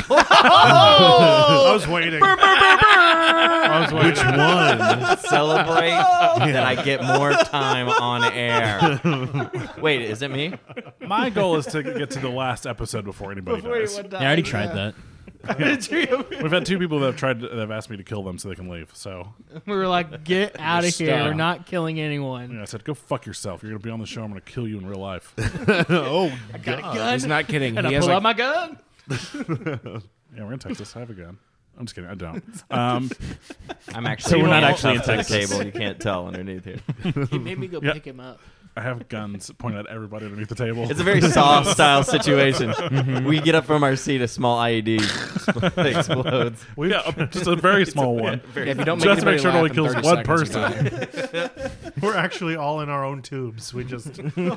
I was waiting. I was waiting. Which one? Celebrate that I get more time on air. Wait, is it me? My goal is to get to the last episode before anybody dies. Yeah, I already tried that. We've had two people that have tried to, that have asked me to kill them so they can leave. So We were like, get out of here. Stop. We're not killing anyone. yeah, I said, go fuck yourself. You're going to be on the show. I'm going to kill you in real life. Oh, I got a gun. He's not kidding. and he I has pull like, out my gun. Yeah, we're in Texas. I have a gun. I'm just kidding. I don't. Um, I'm actually. So we're not all actually in up to the Texas. table. You can't tell underneath here. He made me go Yeah. pick him up. I have guns pointed at everybody underneath the table. It's a very soft style situation. We get up from our seat, a small I E D explodes. yeah, uh, just a very small one. yeah, if you don't make Just to make anybody sure it only laugh in kills thirty one seconds, you die. We're actually all in our own tubes. We just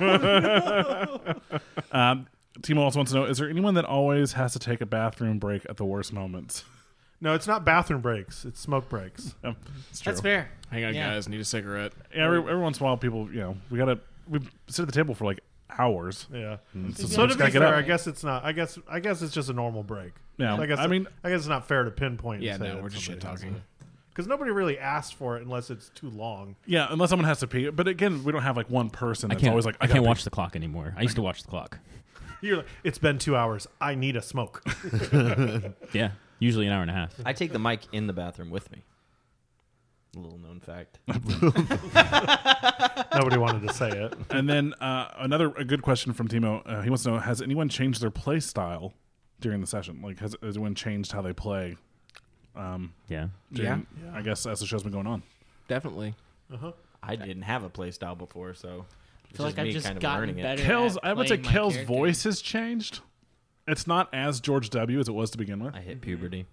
Um, Timo also wants to know: is there anyone that always has to take a bathroom break at the worst moments? no. It's not bathroom breaks. It's smoke breaks. Yeah, it's true. That's fair. Hang on, Yeah. guys. Need a cigarette. Yeah, every, every once in a while, people, you know, we gotta we sit at the table for like hours. Yeah. So, So to just be gotta get fair, up. I guess it's not. I guess I guess it's just a normal break. Yeah, I guess. I mean, I guess it's not fair to pinpoint. Yeah, no, we're just shit talking. Because nobody really asked for it unless it's too long. yeah, unless someone has to pee. But again, we don't have like one person I that's can't, always like, I, I, can't gotta watch the clock anymore. I used to watch the clock. You're like, it's been two hours. I need a smoke. Yeah, usually an hour and a half. I take the mic in the bathroom with me. A little known fact. Nobody wanted to say it. pee. And then uh, another a good question from Timo. Uh, he wants to know: has anyone changed their play style during the session? Like, has, has anyone changed how they play? Um, Yeah. during, I guess as the show's been going on. Definitely. I didn't have a play style before, so I feel like I've me just kind of gotten learning better. it. Kel's, at I would say playing my Kel's character. voice has changed. It's not as George W. as it was to begin with. I hit puberty.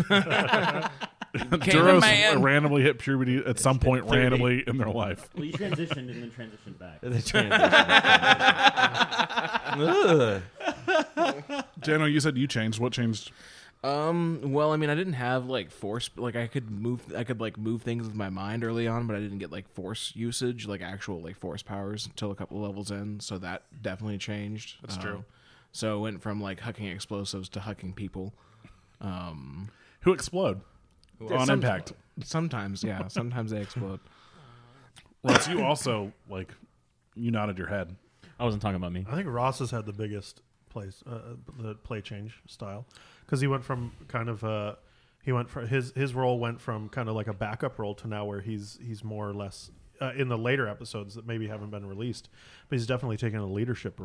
Duros randomly hit puberty at some point randomly in their life. Well, you transitioned and then transitioned back. The transition. Ugh. Jano, you said you changed. What changed? Um. Well, I mean, I didn't have like force. Like, I could move. I could like move things with my mind early on, but I didn't get like force usage, like actual like force powers, until a couple levels in. So that definitely changed. That's Um, true. So it went from like hucking explosives to hucking people. Um. Who explode on some- impact? Sometimes, yeah. Sometimes they explode. Ross, you also like you nodded your head. I wasn't talking about me. I think Ross has had the biggest plays, uh, the play change style, because he went from kind of uh, he went from his his role went from kind of like a backup role to now where he's he's more or less uh, in the later episodes that maybe haven't been released, but he's definitely taken a leadership role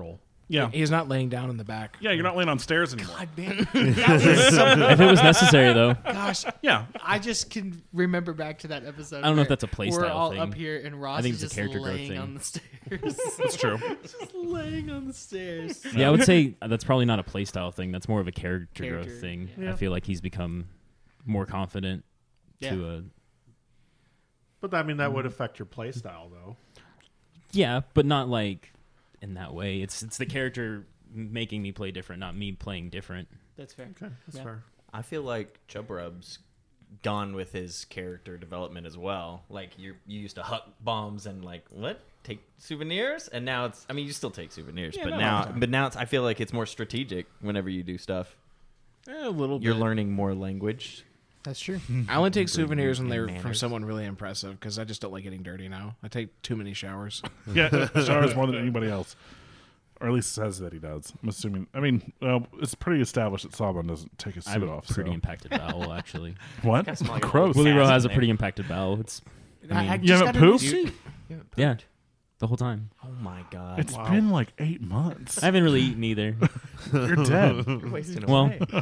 Yeah. He's not laying down in the back. Yeah, you're not laying on stairs anymore. God, man. That was so, If it was necessary, though. gosh, Yeah. I just can remember back to that episode. I don't know if where that's a play We're style all thing. up here, and Ross I think is it's a just character growth laying thing. on the stairs. That's true. Just laying on the stairs. Yeah, I would say that's probably not a play style thing. That's more of a character, Character, growth thing. yeah. I feel like he's become more confident Yeah. to a But I mean, that would affect your play style, though. yeah, but not like in that way. It's it's the character making me play different, not me playing different. That's fair. Okay, that's Yeah. fair. I feel like Chubrub's gone with his character development as well. Like you you used to huck bombs and like what take souvenirs, and now it's I mean you still take souvenirs, Yeah, but not all now the time. but now it's I feel like it's more strategic whenever you do stuff. Eh, a little You're bit. learning more language. That's true. I only take souvenirs when and they're from manners. someone really impressive because I just don't like getting dirty now. I take too many showers. Yeah, showers more than anybody else. Or at least says that he does. I'm assuming. I mean, uh, it's pretty established that Saban doesn't take his I have suit a off. pretty so. impacted bowel, actually. What? Gotta smell your Gross. old Willie Rowe gas has a in pretty there. impacted bowel. It's I, I mean- You just haven't got a new pooped? suit. yeah, the whole time. Oh my god. It's been like eight months. I haven't really eaten either. You're dead. You're wasting Well, away. All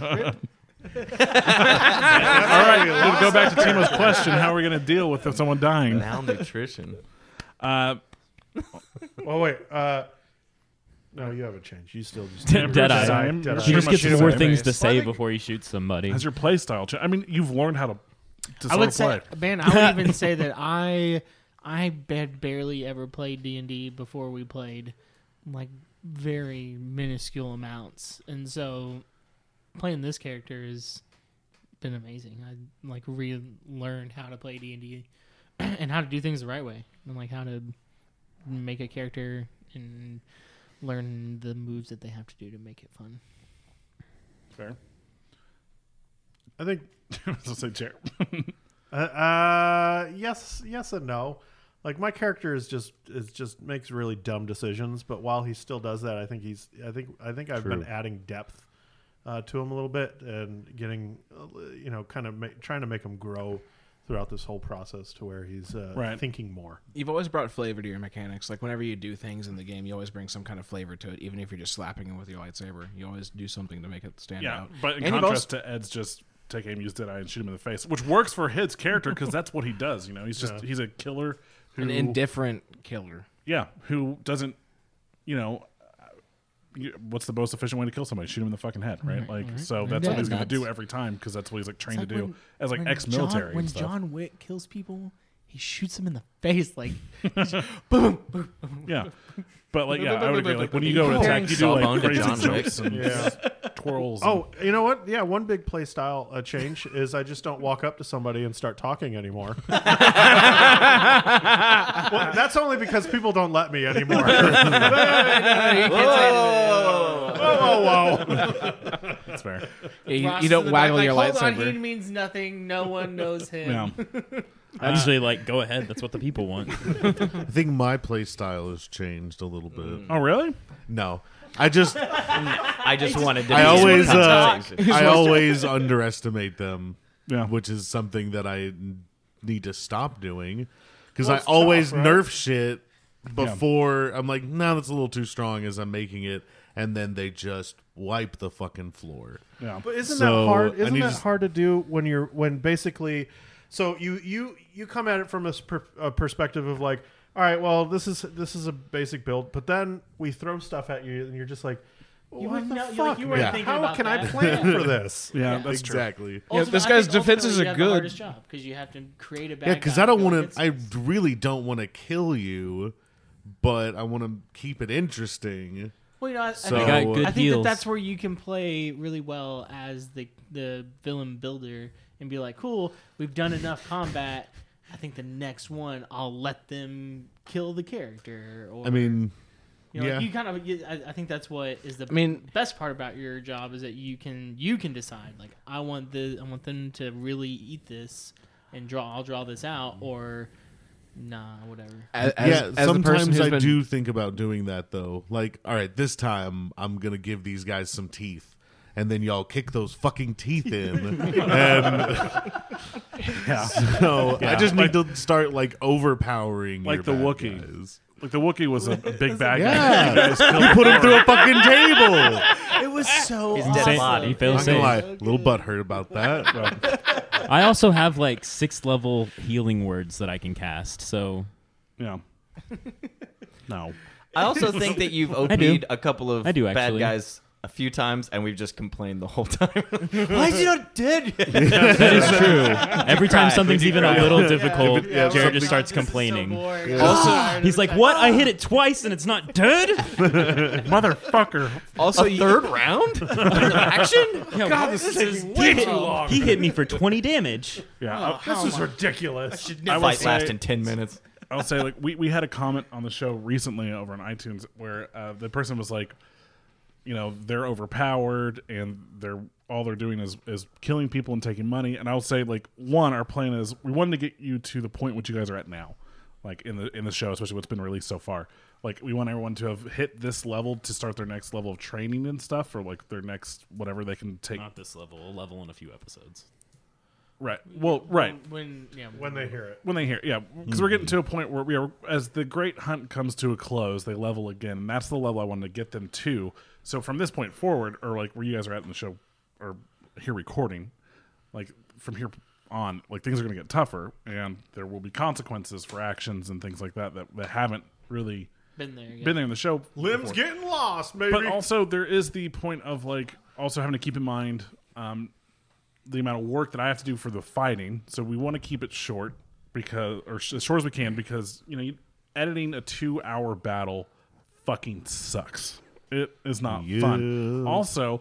right, to go back to Timo's question, how are we going to deal with someone dying? Malnutrition. Uh, Well, wait. Uh, no, you haven't changed. You still just Dead Eye. Same. Dead Eye. He just Pretty much gets the more same. things to Well, I say think- before he shoots somebody. has your play style changed? I mean, you've learned how to, to I sort would of say, play. man, I would even say that I I had barely ever played D and D before we played, like very minuscule amounts, and so playing this character has been amazing. I like relearned how to play D and D and how to do things the right way, and like how to make a character and learn the moves that they have to do to make it fun. Fair. I think. So say chair. Uh, uh, yes, yes, and no. Like my character is just is just makes really dumb decisions, but while he still does that, I think he's. I think I think I've been True. adding depth uh, to him a little bit and getting, uh, you know, kind of ma- trying to make him grow throughout this whole process to where he's uh, Right. thinking more. You've always brought flavor to your mechanics. Like whenever you do things in the game, you always bring some kind of flavor to it. Even if you're just slapping him with your lightsaber, you always do something to make it stand Yeah, out. but in And you've contrast to Ed's just take aim, use Deadeye, and shoot him in the face, which works for his character because that's what he does. You know, he's just Yeah. he's a killer who, An indifferent killer. yeah, who doesn't, you know, uh, you, what's the most efficient way to kill somebody? Shoot him in the fucking head, right? Right, Like, right. so Right. that's what Yeah, he's going to that's- do every time because that's what he's like trained It's to like do when- as like when ex-military. John, and when stuff. John Wick kills people, he shoots them in the face like boom, boom. Yeah, but like yeah, I would agree. Like when you go to Comparing attack, you do Sawbone like to crazy John Wick. jumps and twirls. and- Oh, you know what? Yeah, one big play style uh, change is I just don't walk up to somebody and start talking anymore. Well, that's only because people don't let me anymore. Whoa! whoa, whoa, whoa! that's fair. You, Ross you is don't in the waggle back, your like, Hold on, lightsaber. he means nothing. No one knows him. Yeah. I usually like go ahead. That's what the people want. I think my play style has changed a little bit. Oh really? No, I just I just wanted to. I be always in uh, conversation. I always underestimate them, Yeah. which is something that I need to stop doing because Well, I it's always tough, right? nerf shit before I'm like, no, that's a little too strong as I'm making it, and then they just wipe the fucking floor. Yeah. But isn't So, that hard? I Isn't need that to- hard to do when you're when basically? So you you you come at it from a, per, a perspective of like, all right, well, this is this is a basic build, but then we throw stuff at you, and you're just like, You what wouldn't the know- fuck? like, you weren't man? thinking How about can I that. plan for this? Yeah, that's true. exactly. Yeah, Ultimate- this I guy's think defenses ultimately are you have the good. hardest job because you have to create a bad Yeah, because guy I don't who want gets to. I this. really don't want to kill you, but I want to keep it interesting. Well, you know, I, So- I They think, got good I think that heals. that's where you can play really well as the the villain builder and be like, cool, we've done enough combat. I think the next one, I'll let them kill the character. Or, I mean, you know, yeah. like you kind of. You, I, I think that's what is the I mean- best part about your job is that you can you can decide like I want the I want them to really eat this and draw. I'll draw this out or nah, whatever. As, as, yeah, as the person sometimes who's I been- do think about doing that though. Like, all right, this time I'm gonna give these guys some teeth, and then y'all kick those fucking teeth in, and Yeah. so I Yeah. just need to start like overpowering Like your the bad Wookiee. guys. Like the Wookiee was a, a big bad guy. Yeah. You guys killed You put him before. through a fucking table. It was so His awesome. dead body. He feels I'm gonna safe. lie, a little butthurt about that. Well, I also have like six level healing words that I can cast. So yeah. No. I also think that you've I do. OP'd a couple of I do, bad actually. guys a few times, and we've just complained the whole time. Why is he not dead yet? that is true. Every time cry. something's We do even cry. a little difficult, Yeah, Jared just starts complaining. Also, he's like, "What? I hit it twice and it's not dead." Motherfucker. Also, A you- third round of action? Yeah, God, this is taking he, way hit, too long. he hit me for twenty damage. Yeah. This is ridiculous. I will Fight say- last in ten minutes. I'll say, like, we, we had a comment on the show recently over on iTunes where uh, the person was like, you know, they're overpowered and they're all they're doing is, is killing people and taking money. And I'll say, like, one, our plan is we wanted to get you to the point which you guys are at now, like in the in the show, especially what's been released so far. Like, we want everyone to have hit this level to start their next level of training and stuff, or like their next whatever they can take. Not this level. A level in a few episodes. Right. Well, right. When yeah, When they hear it. When they hear, yeah, because we're getting to a point where we are, as the great hunt comes to a close, they level again, and that's the level I wanted to get them to. So from this point forward, or like where you guys are at in the show, or here recording, like from here on, like things are going to get tougher, and there will be consequences for actions and things like that that, that haven't really been there. Yeah. been there in the show. Limbs before. getting lost, baby. But also there is the point of like also having to keep in mind um, the amount of work that I have to do for the fighting. So we want to keep it short because, or as short as we can, because you know, you, editing a two-hour battle fucking sucks. It is not Yeah. fun. Also,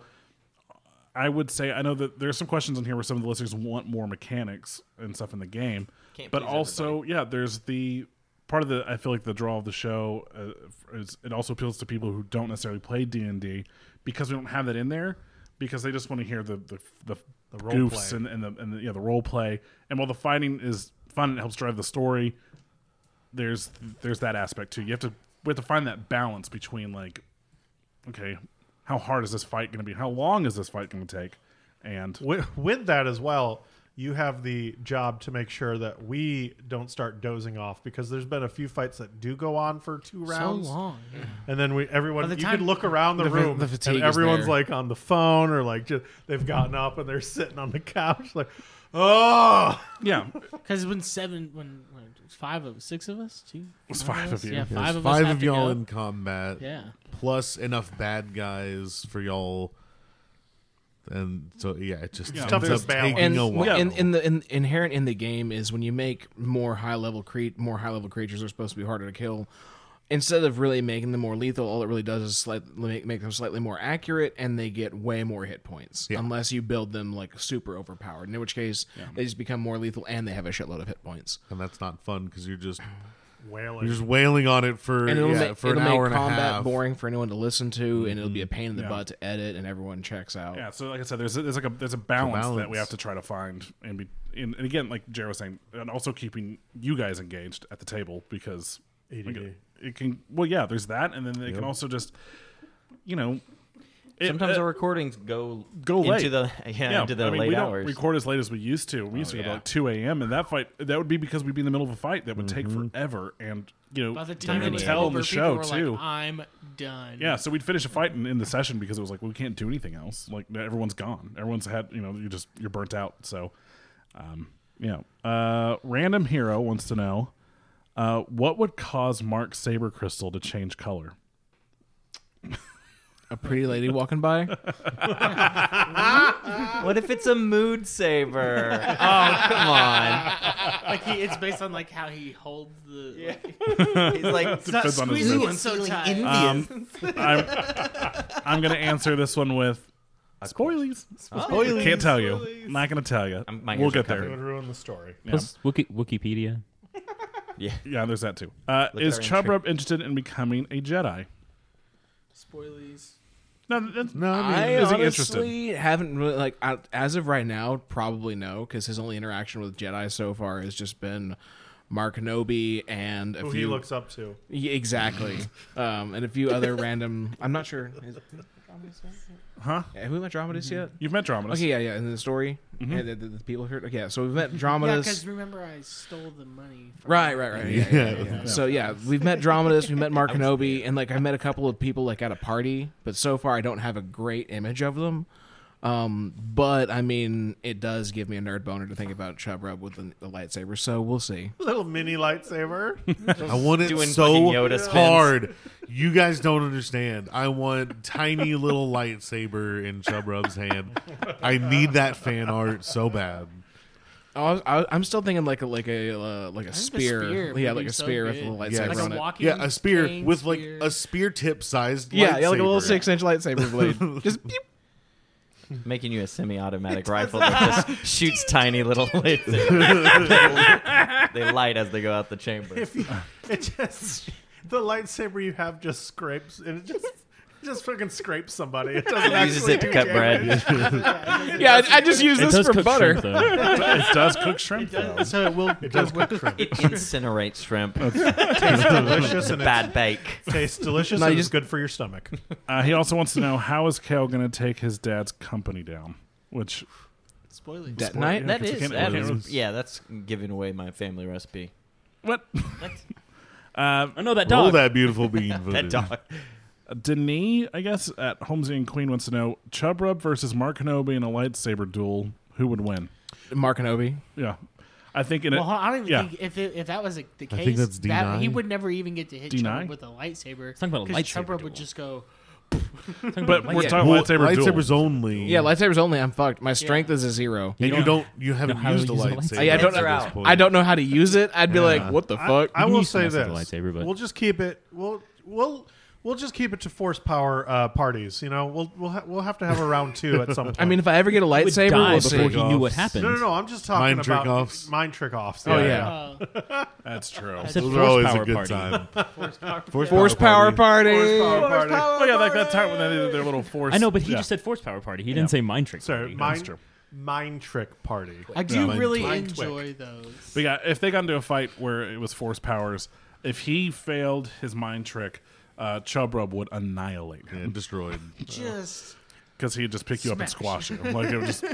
I would say I know that there's some questions in here where some of the listeners want more mechanics and stuff in the game, Can't but please also yeah, there's the part of the I feel like the draw of the show uh, is it also appeals to people who don't necessarily play D and D because we don't have that in there because they just want to hear the the the, the role goofs play. and, and the and the, yeah the role play, and while the fighting is fun and it helps drive the story, there's there's that aspect too. You have to we have to find that balance between like, okay, how hard is this fight going to be? How long is this fight going to take? And with, with that as well, you have the job to make sure that we don't start dozing off because there's been a few fights that do go on for two so rounds, long. and then we everyone By the you time- can look around the, The fa- room the fatigue and is everyone's there. like on the phone or like just they've gotten up and they're sitting on the couch like, oh, yeah, Because when seven, when, when it was five of six of us, two, It's five us? of you. Yeah, There's five of us. five have of to y'all go. in combat, Yeah. plus enough bad guys for y'all. And so yeah, it just Yeah, ends toughest up balance. taking and a while. in, in the in, inherent in the game is when you make more high level cre- more high level creatures are supposed to be harder to kill. Instead of really making them more lethal, all it really does is slightly make, make them slightly more accurate, and they get way more hit points. Yeah. Unless you build them like super overpowered, in which case they just become more lethal and they have a shitload of hit points. and that's not fun because you're just wailing. you're just wailing on it for And it'll yeah, make, for an it'll hour make and a combat half. boring for anyone to listen to, and it'll be a pain in the Yeah. butt to edit, and everyone checks out. yeah. So like I said, there's a, there's like a there's a balance, that we balance. have to try to find, and be and, and again, like Jared was saying, and also keeping you guys engaged at the table because A D D. like, it can. Well, yeah, there's that, and then they can also just, you know, it- Sometimes uh, our recordings go go late. into the yeah, into the I mean, late we don't hours. record as late as we used to. We used to go to yeah. like two a.m. and that fight that would be because we'd be in the middle of a fight that would take forever, and you know, By the you time can it was tell in over, the people show were too. like, I'm done. Yeah, so we'd finish a fight in, in the session because it was like, well, we can't do anything else. Like everyone's gone. Everyone's had, you know, you just you're burnt out. So, um, yeah. Uh, Random Hero wants to know, uh, what would cause Mark Saber Crystal to change color? A pretty lady walking by. What if it's a mood saver? Oh, come on. Like he, it's based on like how he holds the. Yeah. Like, He's like, it's not Depends on his squeezing mood. it so tight. Um, I'm, I'm going to answer this one with spoilies. Spoilies. Can't tell you. I'm not going to tell you. I'm- my We'll ears are get there. It would ruin the story. Yeah. Plus Wiki- Wikipedia. yeah. Yeah, there's that too. Uh, Look is at our Chubrub interested in becoming a Jedi? Spoilies. No, that's, No, I mean, I is he interested? honestly haven't really like I, as of right now. Probably no, because his only interaction with Jedi so far has just been Mark Kenobi, and a Who few. he looks up to. Yeah, exactly, um, and a few other random. I'm not sure. Is, Huh? have we met Dromidas yet? You've met Dromidas. Okay, yeah, yeah. In the story, Mhm. yeah, the, the, the people heard. Okay, yeah, so we've met Yeah, Dromidas. because remember I stole the money. From Right, right, right. Yeah, yeah, yeah, yeah. Yeah. So yeah, we've met Dromidas, we met Mark Kenobi, and like I met a couple of people like at a party, but so far I don't have a great image of them. Um, but I mean, it does give me a nerd boner to think about Chub Rub with the, the lightsaber. So we'll see. Little mini lightsaber. I want it Doing so fucking Yoda spins. hard. You guys don't understand. I want tiny little lightsaber in Chub Rub's hand. I need that fan art so bad. Oh, I was, I, I'm still thinking like a like a uh, like a I think the spear. spear yeah, would like be a so spear with a good. little Yeah, lightsaber Like on a it. walking Yeah, a spear cane with like spear. a spear tip sized. Yeah, yeah, like a little lightsaber. six inch lightsaber blade. Just pew. Making you a semi-automatic rifle that just shoots tiny little lasers. they, they light as they go out the chamber. If you, it just the lightsaber you have just scrapes and it just it just fucking scrapes somebody. It doesn't It uses actually it to do cut damage. bread. Yeah, I, I just use It this does for cook butter. shrimp, though. It does cook shrimp. though. So it will. It does cook shrimp. It incinerates shrimp. Tastes delicious It's a and bad bake. it tastes delicious No, and you it's just- good for your stomach. Uh, he also wants to know how is Kale going to take his dad's company down? Which Spoilers. Death Spoil- Knight? yeah, That 'cause we is, can't- that we is can't- yeah, that's giving away my family recipe. what? uh, Oh no, that Roll dog. that beautiful bean That footage. dog. Denis, I guess, at Holmesy and Queen wants to know Chub Rub versus Mark Kenobi in a lightsaber duel. Who would win? Mark Kenobi. Yeah, I think in Well, it. I don't even yeah. think if it, if that was the the I case, think that's that, D nine. he would never even get to hit D nine? Chub with a lightsaber. talking about a 'cause lightsaber Chub Rub duel. would just go. But we're Yeah. talking Well, lightsaber duel. lightsabers only. Yeah, lightsabers only. I'm fucked. My strength is a zero. and you don't. You haven't know how to used a use a lightsaber. lightsaber. I, I don't. Hands are at this out. point. I don't know how to use it. I'd be Yeah. like, what the fuck? I, I You will can say mess with this: the lightsaber, but- we'll just keep it. We'll we'll we'll just keep it to force power uh, parties. You know, we'll we'll ha- we'll have to have a round two at some point. I mean, if I ever get a He would lightsaber, die we'll before see. he knew what Offs. happened. no, no, no. I'm just talking Mind trick about offs? mind trick offs. Oh, yeah. Uh, That's true. Said Those force are always power a good party. time. Force, Force power party. Force power party. Oh yeah, like that time when they did their little force. I know, but he yeah. just said force power party. He didn't say mind trick Sorry, party. mind, true. mind trick party. I do Mind really Mind enjoy those. But yeah, if they got into a fight where it was force powers, if he failed his mind trick, uh, Chub Rub would annihilate him and destroyed. Just because he'd just pick you up and Smash. squash you. Like it would just.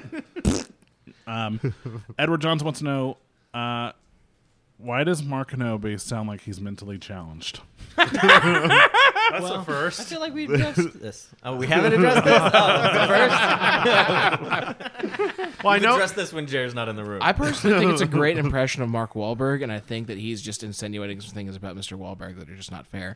um, Edward Johns wants to know uh, why does Mark Kenobi sound like he's mentally challenged? That's Well, the I first. feel like we addressed this. Oh, we haven't addressed this. Oh, it's the first. Well, I We've know. addressed this when Jared's not in the room. I personally think it's a great impression of Mark Wahlberg, and I think that he's just insinuating some things about Mister Wahlberg that are just not fair.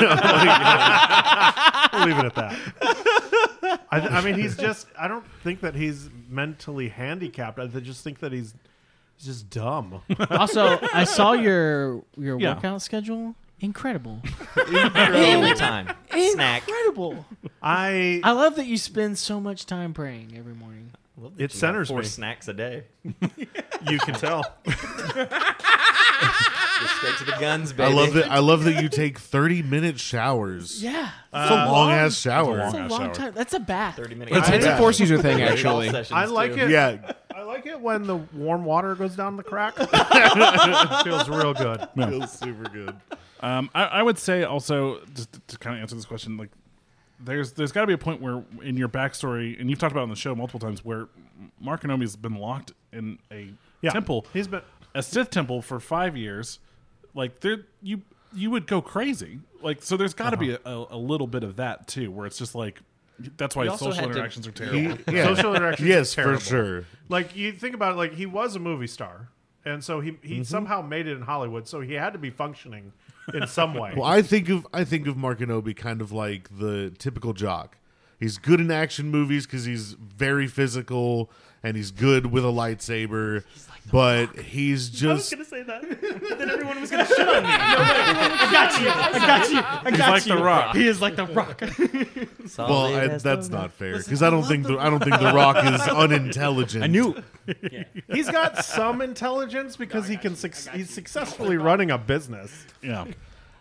We'll leave it at that. I, th- I mean, he's just. I don't think that he's mentally handicapped. I th- just think that he's he's just dumb. also, I saw your your Yeah. workout schedule. Incredible. Family time. Snack. Incredible. I. I love that you spend so much time praying every morning. It centers Four me. snacks a day. You can tell. Get straight to the guns, I baby. love that. I love that you take thirty minute showers. Yeah. It's a long ass shower. Long That's a ass long shower. time. That's a bath. Thirty minutes. It's, it's a Yeah. force user thing, actually. I like it. Yeah, I like it when the warm water goes down the crack. It feels real good. feels super good. Um, I, I would say also just to, to kind of answer this question, like there's there's got to be a point where in your backstory, and you've talked about it on the show multiple times, where Mark Kenobi's been locked in a Yeah. temple, He's been. a Sith temple for five years. Like there, you you would go crazy. Like so, there's got to be a, a, a little bit of that too, where it's just like that's why He also social had to- interactions are terrible. He- yeah. Social interactions. Yes, is terrible. for sure. Like you think about it, like he was a movie star, and so he he somehow made it in Hollywood. So he had to be functioning in some way. Well, I think of I think of Mark Kenobi kind of like the typical jock. He's good in action movies because he's very physical and he's good with a lightsaber. But he's just say that. Then everyone was going to shit on me. I got you. I got you. I He's got like you. The Rock. He is like the Rock. well. I, that's not fair because I don't think the, I don't think the Rock is unintelligent. I knew. He's got some intelligence because he can. Suc- he's successfully running a business. Yeah.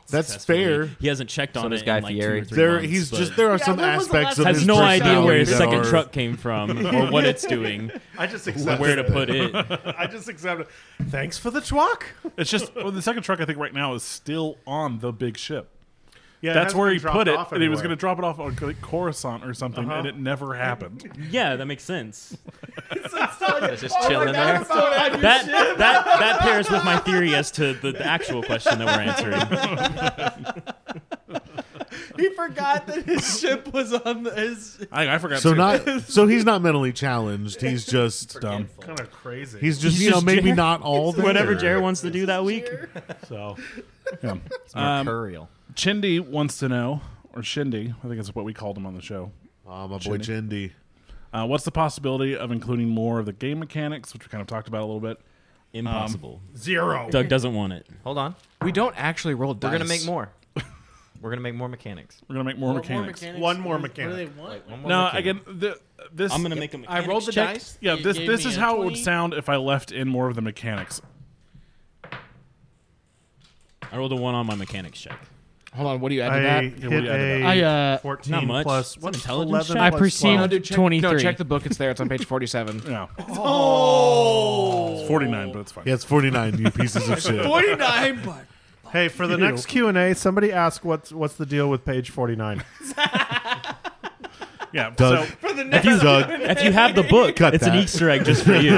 That's successfully. fair. He hasn't checked on does it Guy in like two Fieri. or three There, months, he's but just there are some when was the aspects last of time- his has no idea where his personality second that truck are- came from or what it's doing, I just or accept where to it. put it. I just accept it. Thanks for the twalk. It's just well, the second truck I think right now is still on the big ship. Yeah, it That's hasn't where been he dropped put it, off and he was anywhere. going to drop it off on like, Coruscant or something, Uh-huh. and it never happened. Yeah, that makes sense. It's just chilling there. That that that pairs with my theory as to the, the actual question that we're answering. He forgot that his ship was on the, his. I, I forgot. So too. not so he's not mentally challenged. He's just dumb. Kind of crazy. he's just He's you know just maybe Jer- not all there. Whatever Jared wants to do that week. So, yeah. It's Um, mercurial. Chindy wants to know, or Shindy, I think that's what we called him on the show. Oh, my boy Chindy. Uh, what's the possibility of including more of the game mechanics, which we kind of talked about a little bit? Impossible. Zero. Doug doesn't want it. Hold on. We don't actually roll dice. We're gonna make more. We're gonna make more mechanics. We're gonna make more mechanics. One more What do they mechanic. want? Like one more No, mechanic. again, the, this. I'm gonna make a I mechanics rolled the check. dice. Yeah, You this gave this me is a how it would twenty. sound if I left in more of the mechanics. I rolled a one on my mechanics check. Hold on, what do you add to I that? hit what do you add to a I, uh, fourteen Not much. plus Is that what's intelligence eleven check? I plus perceived twelve? Dude, check, twenty-three. No, check the book. It's there. It's on page forty-seven. Yeah, Oh, it's forty-nine, but it's fine. Yeah, it's forty-nine. You pieces of shit. forty-nine, but Hey, for the next Q and A, somebody ask what's what's the deal with page forty-nine. Yeah, Doug. so If you, Doug. if you have the book, Cut it's an that. Easter egg just for you.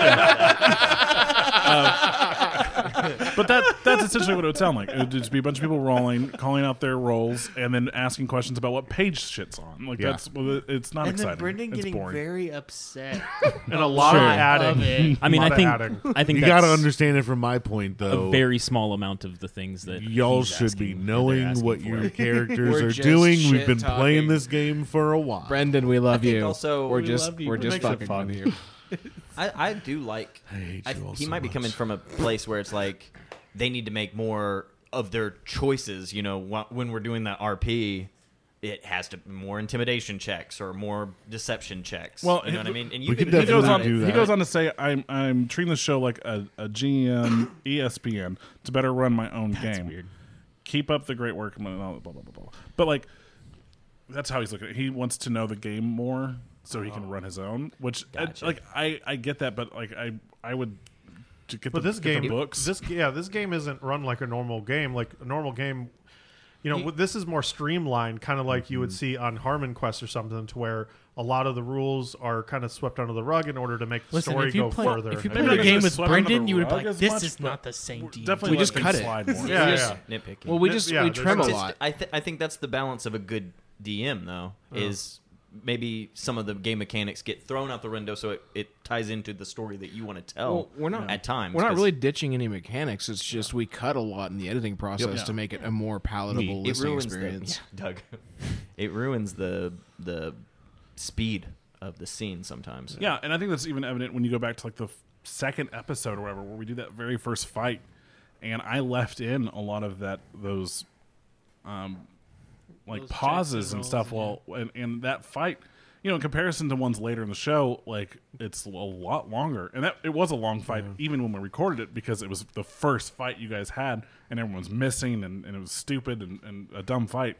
but that that's essentially what it would sound like. It would just be a bunch of people rolling, calling out their roles, and then asking questions about what page shit's on. Like Yeah. that's well, it's not And then exciting. Brendan it's getting boring. very upset. And a lot Sure. of Of adding. it. I mean, Lot I of think adding. I think You that's got to understand it from my point, though. a very small amount of the things that Y'all he's should be asking- that they're knowing asking what for. your characters We're are just doing. We've shit been talking. playing this game for a while. Brendan, we love think you. also- we're We just love you. we're It just makes it fucking fun. with you. I, I do like. I hate I, you all he so might be much. coming from a place where it's like they need to make more of their choices. You know, wh- when we're doing that R P, it has to more intimidation checks or more deception checks. Well, you know it- what I mean. And we you could can he goes on. definitely do He that. goes on to say, "I'm I'm treating the show like a, a G M, E S P N to better run my own game. weird. Keep up the great work." Blah, blah, blah, blah, blah. But like, that's how he's looking at it. He wants to know the game more so he can run his own. Which, uh, Gotcha. like, I I get that, but like, I I would to get But the, this get the game, books. this yeah, this game isn't run like a normal game. Like a normal game, you know, He- this is more streamlined, kind of like you Mm-hmm. would see on Harmon Quest or something, to where a lot of the rules are kind of swept under the rug in order to make the Listen, story if you go play, further. if you I played think the it's game just with swept under Brendan, the you would be rug like, as "This much, is but not the same we're D and D." Definitely We let just things cut it. slide more. yeah, we yeah. just- nitpicking. Well, we Yeah, just yeah, we there's trim a just- It's- lot. I th- I think that's the balance of a good D M though. Is maybe some of the game mechanics get thrown out the window so it, it ties into the story that you want to tell. Well, we're not- at times. We're not 'cause really ditching any mechanics. It's just we cut a lot in the editing process Yeah. to make it a more palatable it listening ruins experience. the Doug. It ruins the the speed of the scene sometimes. Yeah, and I think that's even evident when you go back to like the f- second episode or whatever, where we do that very first fight, and I left in a lot of that those, um, like Those checks pauses and and stuff. rolls, Well, and, and that fight, you know, in comparison to ones later in the show, like it's a lot longer, and that it was a long fight even when we recorded it because it was the first fight you guys had, and everyone's missing, and, and it was stupid and, and a dumb fight.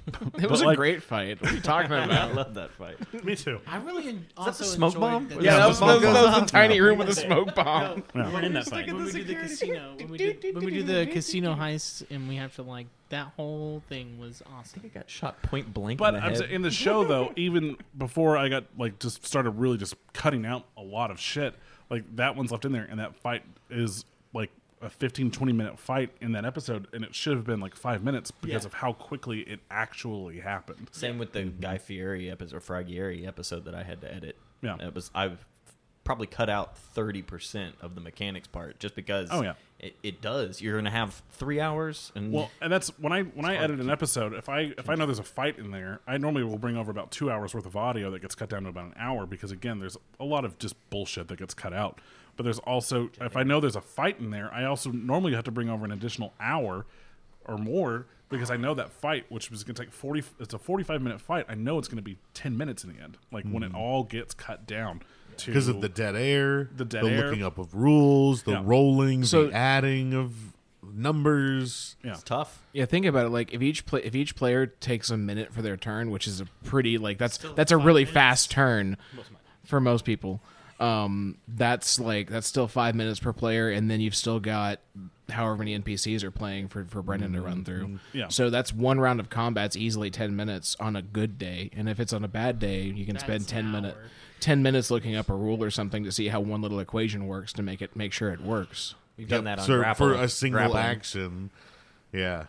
It was But, a like- great fight. What are you talking I about? love that fight. Me too. I really en- that also the smoke enjoyed bomb? the- Was Yeah, Yeah, that was, the that was, smoke that was bomb. the tiny room with a smoke bomb. We weren't in that fight. when we do the casino, when we do when we do the casino heist, and we have to like that whole thing was awesome. I got shot point blank But in the I'm head. saying in the show though, even before I got like just started really just cutting out a lot of shit, like that one's left in there, and that fight is like a fifteen, twenty minute fight in that episode, and it should have been like five minutes because Yeah. of how quickly it actually happened. Same with the Guy Fieri episode or Fraggieri episode that I had to edit. Yeah. It was I've probably cut out thirty percent of the mechanics part just because Oh, yeah. it, it does. You're gonna have three hours and Well, and that's when I when I hard edit to an episode. If I if I know there's a fight in there, I normally will bring over about two hours worth of audio that gets cut down to about an hour because again, there's a lot of just bullshit that gets cut out. But there's also if I know there's a fight in there, I also normally have to bring over an additional hour or more because I know that fight, which was going to take forty. It's a forty-five minute fight. I know it's going to be ten minutes in the end. Like when it all gets cut down to Because of the dead air, The dead the air. looking up of rules, the Yeah. rolling, So- the adding of numbers. Yeah. It's tough. Yeah, think about it. Like if each play, if each player takes a minute for their turn, which is a pretty like that's that's a really fast turn for most people. Um, that's like that's still five minutes per player, and then you've still got however many N P Cs are playing for for Brendan to run through. Yeah. So that's one round of combat's easily ten minutes on a good day, and if it's on a bad day, you can That's spend ten an minute hour. ten minutes looking up a rule or something to see how one little equation works to make it make sure it works. We've done that on So grapple, for a single grappling. action. Yeah.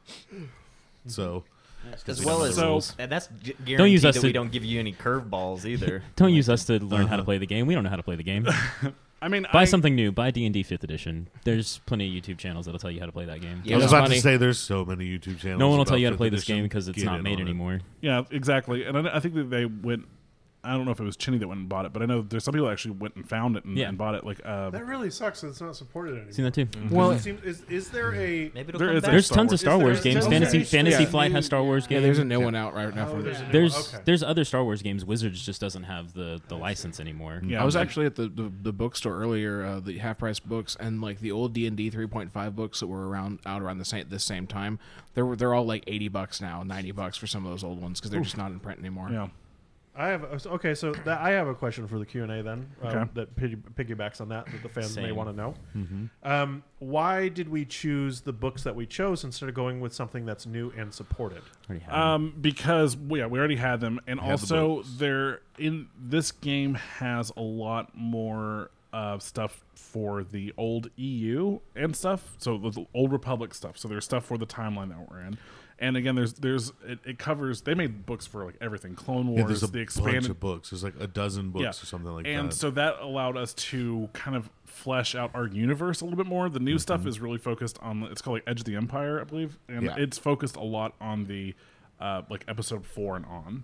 So as well as So- and that's gu- guaranteed Don't use us that to- we don't give you any curveballs either. Don't use us to learn how to play the game. We don't know how to play the game. I mean, Buy I, something new. Buy D and D fifth edition. There's plenty of YouTube channels that'll tell you how to play that game. Yeah, I was it's about funny. to say there's so many YouTube channels. No one will about tell you how to fifth play this edition. game because it's Get not in made on it. anymore. Yeah, exactly. And I, I think that they went. I don't know if it was Chinny that went and bought it, but I know there's some people that actually went and found it and, Yeah. and bought it. Like, uh, That really sucks that it's not supported anymore. Seen that too. Well, It seems- is, is there a... Maybe it'll There come is a back. There's Star tons of Wars. Star Is there- Wars is games. there- Fantasy okay. Fantasy Yeah. Flight has Star Wars yeah, games. there's a new one out right now. Oh, for there's a new There's one. Okay. there's other Star Wars games. Wizards just doesn't have the, the license anymore. yeah, I was but- actually at the, the, the bookstore earlier, uh, the half price books, and like the old D and D three point five books that were around out around the same this same time. They were they're all like eighty bucks now, ninety bucks for some of those old ones because they're just not in print anymore. Yeah. I have okay, so that, I have a question for the Q and A then um, Okay. that piggy, piggybacks on that that the fans may Same. want to know. Um, why did we choose the books that we chose instead of going with something that's new and supported? Already have Um, because well, yeah, we already had them, and Had the also books. there in this game has a lot more uh, stuff for the old E U and stuff. So the old Republic stuff. So there's stuff for the timeline that we're in. And again, there's there's it, it covers. They made books for like everything. Clone Wars, Yeah, there's a the bunch expanded of books. There's like a dozen books Yeah. or something like and that. so that allowed us to kind of flesh out our universe a little bit more. The new stuff is really focused on. It's called like Edge of the Empire, I believe, and Yeah. it's focused a lot on the uh, like episode four and on.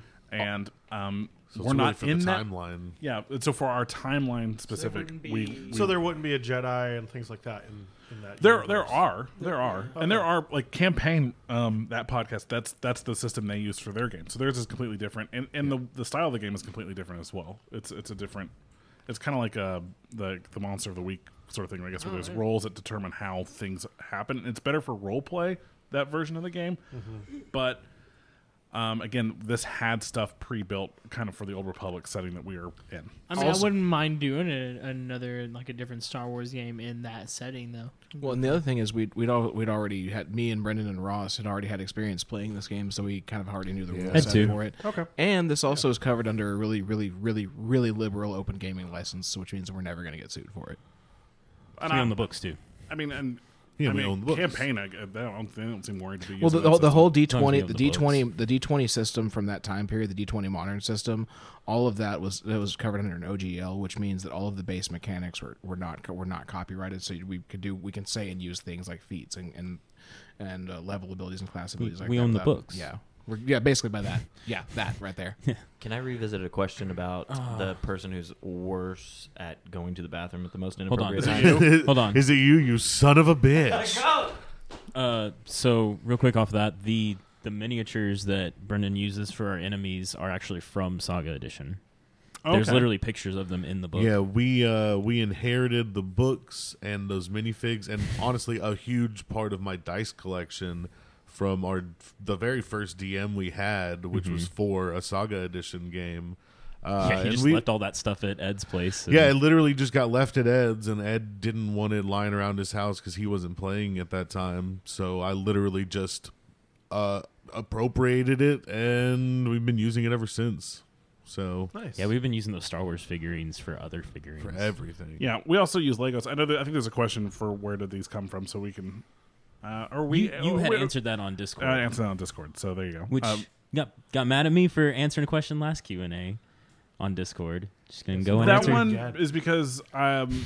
And um, So it's we're really not for in the that. timeline. Yeah, and so for our timeline specific, wouldn't we, be- we So there wouldn't be a Jedi and things like that in, in that. there universe. there are there are and there are like campaign um that podcast that's that's the system they use for their game. So theirs is completely different, and and the the style of the game is completely different as well. It's it's a different. It's kind of like uh the the monster of the week sort of thing. I guess where there's roles that determine how things happen. It's better for role play, that version of the game, but. Um, again, this had stuff pre-built, kind of for the Old Republic setting that we are in. I mean, Also- I wouldn't mind doing a, another like a different Star Wars game in that setting though. Well, and the other thing is we'd we'd all we'd already had me and Brendan and Ross had already had experience playing this game, so we kind of already knew the rules Had set to. for it. Okay. And this also is covered under a really, really, really, really liberal open gaming license, which means we're never going to get sued for it. And we I, own the books too. I mean, and Yeah, I we mean, own the books. campaign. I, they, don't, they don't seem worried to be. Well, the, using the, that whole- the system. whole D twenty, Sometimes the we D own the twenty, the D twenty system from that time period, the D twenty modern system, all of that was it was covered under an O G L, which means that all of the base mechanics were, were not were not copyrighted. So we could do we can say and use things like feats and and, and uh, level abilities and class abilities. like we that own the without- books. Yeah, we're, yeah, basically by that. Yeah, that right there. Can I revisit a question about the person who's worse at going to the bathroom at the most Hold on. inappropriate Is it time? you? Hold on. Is it you, you son of a bitch? Uh, so real quick off that, the the miniatures that Brendan uses for our enemies are actually from Saga Edition. There's Okay. literally pictures of them in the book. Yeah, we uh, we inherited the books and those minifigs, and honestly, a huge part of my dice collection from our the very first D M we had, which was for a Saga Edition game. Uh, yeah, he and just we, left all that stuff at Ed's place. and- yeah, it literally just got left at Ed's, and Ed didn't want it lying around his house because he wasn't playing at that time. So I literally just uh, appropriated it, and we've been using it ever since. So Nice. yeah, we've been using those Star Wars figurines for other figurines. for everything, Yeah, we also use Legos. I know. That, I think there's a question for where did these come from, so we can. Uh, or we You, you or had we- answered that on I Discord, answered that on Discord. So there you go. which Um, got got mad at me for answering a question last Q and A on Discord. Just gonna go and that answer. one Dad. is because um,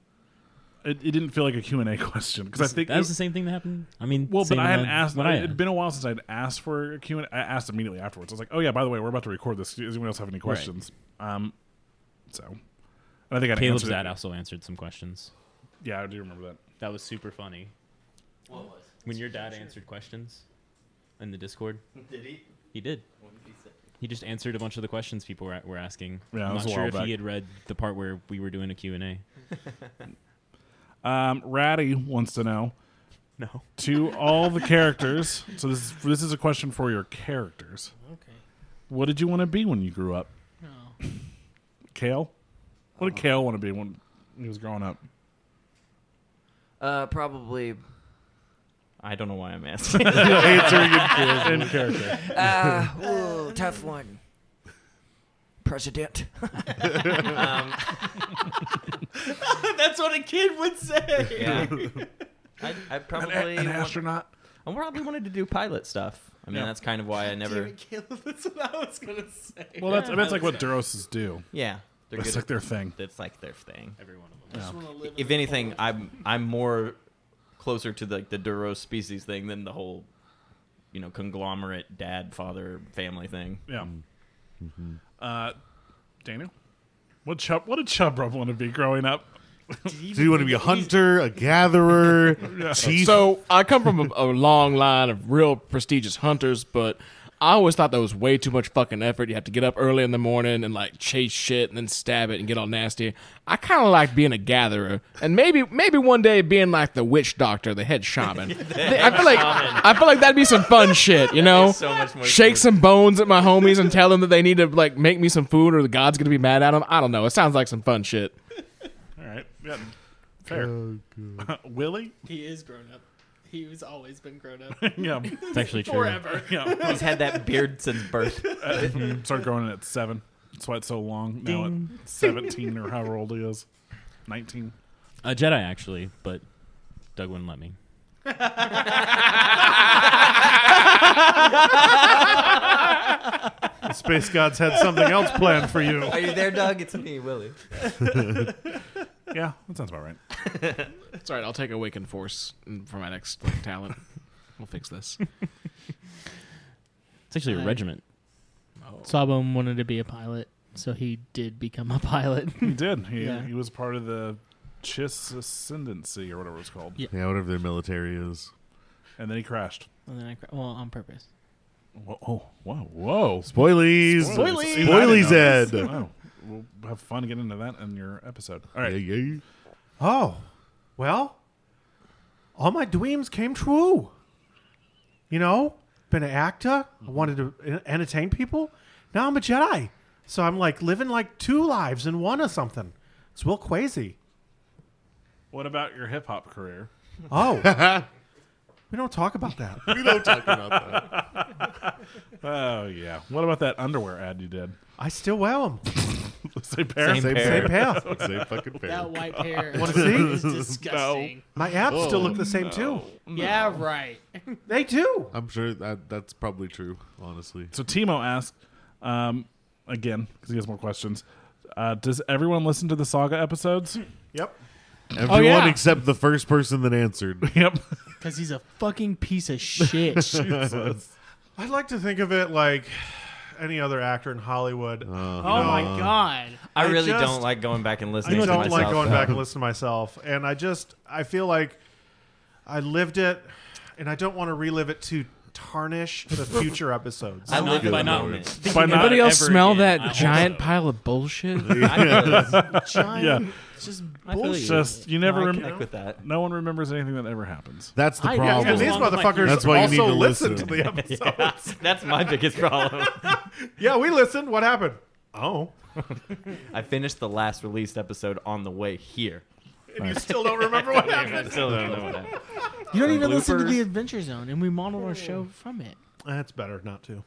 it, it didn't feel like a Q and A question because I think that was it- the same thing that happened. I mean, well, but same I hadn't when asked. when I It'd been a while since I'd asked for a Q and A. I asked immediately afterwards. I was like, "Oh yeah, by the way, we're about to record this. Does anyone else have any questions?" Um, so, and I think I Caleb's answered dad it. also answered some questions. Yeah, I do remember that. That was super funny. What was? When your dad answered questions in the Discord, Did he? he did. What did he say? He just answered a bunch of the questions people were, were asking. Yeah, I'm it was not a sure while if back. he had read the part where we were doing a Q and A. Um, Ratty wants to know No. To all the characters. So this is this is a question for your characters. Okay. What did you want to be when you grew up? No. Kale? What did Kale want to be when he was growing up? Uh, probably. I don't know why I'm asking. Answering in character. Uh, ooh, tough one. President. um, That's what a kid would say. yeah. I, I probably An, an want- astronaut? I probably wanted to do pilot stuff. I mean, Yeah. that's kind of why I never. Damn it, Caleb, that's what I was gonna say. Well, that's, I mean, that's like what Duroses do. Yeah, they're That's good. like at- their thing. That's like their thing. Every one of them. I just wanna live in If the anything, forest. I'm I'm more closer to the, like the Duros species thing than the whole, you know, conglomerate dad father family thing. Yeah. Uh, Daniel? What chub? What did Chub Rub want to be growing up? Do you want to be a hunter, a gatherer, chief? So I come from a, a long line of real prestigious hunters, but I always thought that was way too much fucking effort. You have to get up early in the morning and like chase shit and then stab it and get all nasty. I kind of like being a gatherer and maybe maybe one day being like the witch doctor, the head shaman. I feel like I feel like that'd be some fun shit, you know? So much more Shake fun. some bones at my homies and tell them that they need to like make me some food or the god's gonna be mad at them. I don't know. It sounds like some fun shit. All right. Yeah. Fair. Willie? He is grown up. He's always been grown up. Yeah. It's actually true. Forever. Yeah. He's had that beard since birth. Started growing it at seven. That's why it's so long. Now at seventeen or however old he is. nineteen. A Jedi, actually, but Doug wouldn't let me. The space gods had something else planned for you. Are you there, Doug? It's me, Willie. Yeah, that sounds about right. It's all right. I'll take Awakened Force for my next like, talent. We'll fix this. It's actually a Hi. regiment. Sawbone wanted to be a pilot, so he did become a pilot. He did. He, Yeah. he was part of the Chiss Ascendancy or whatever it's called. Yeah. Yeah, whatever their military is. And then he crashed. And then I, cra- well, on purpose. Whoa, oh, whoa, whoa. Spoilies. Spoilies. Spoilies, Spoilies, Ed. Wow. We'll have fun getting into that in your episode. All right. Yeah, yeah. Oh, well, all my dreams came true. You know, been an actor. I wanted to en- entertain people. Now I'm a Jedi. So I'm like living like two lives in one or something. It's real crazy. What about your hip hop career? Oh, we don't talk about that. We don't talk about that. Oh, yeah. What about that underwear ad you did? I still wear them. Same pair? Same Same pair. Same pair. Same fucking pair. That white hair Wanna see? is disgusting. My abs still look the same too. Yeah, right. They do. I'm sure that that's probably true, honestly. So Timo asked, um, again, because he has more questions, uh, does everyone listen to the Saga episodes? Yep. Everyone yeah. except the first person that answered. Yep. Because he's a fucking piece of shit. Jesus. I'd like to think of it like any other actor in Hollywood. Uh, Oh my god. I I really just- don't like going back and I listening to don't myself. like going back and listening to myself, and I just I feel like I lived it, and I don't want to relive it to tarnish the future episodes. I Not live in by the not moment. thinking By not about Anybody it else ever smell again. that I giant also- pile of bullshit? I feel this. Giant. Yeah. It's just I feel bullshit. you. Just, you never I rem- connect with that. no one remembers anything that ever happens. That's the I- Yeah, problem. and these As long as, like, motherfuckers That's why you need also to listen listen. to the episodes. Yeah. that's, that's my biggest problem. we listened. What happened? Oh, I finished the last released episode on the way here. and you still don't remember what I happened. still don't know what happened. You don't even listen to bloopers. the Adventure Zone, and we modeled our show from it. That's better not to.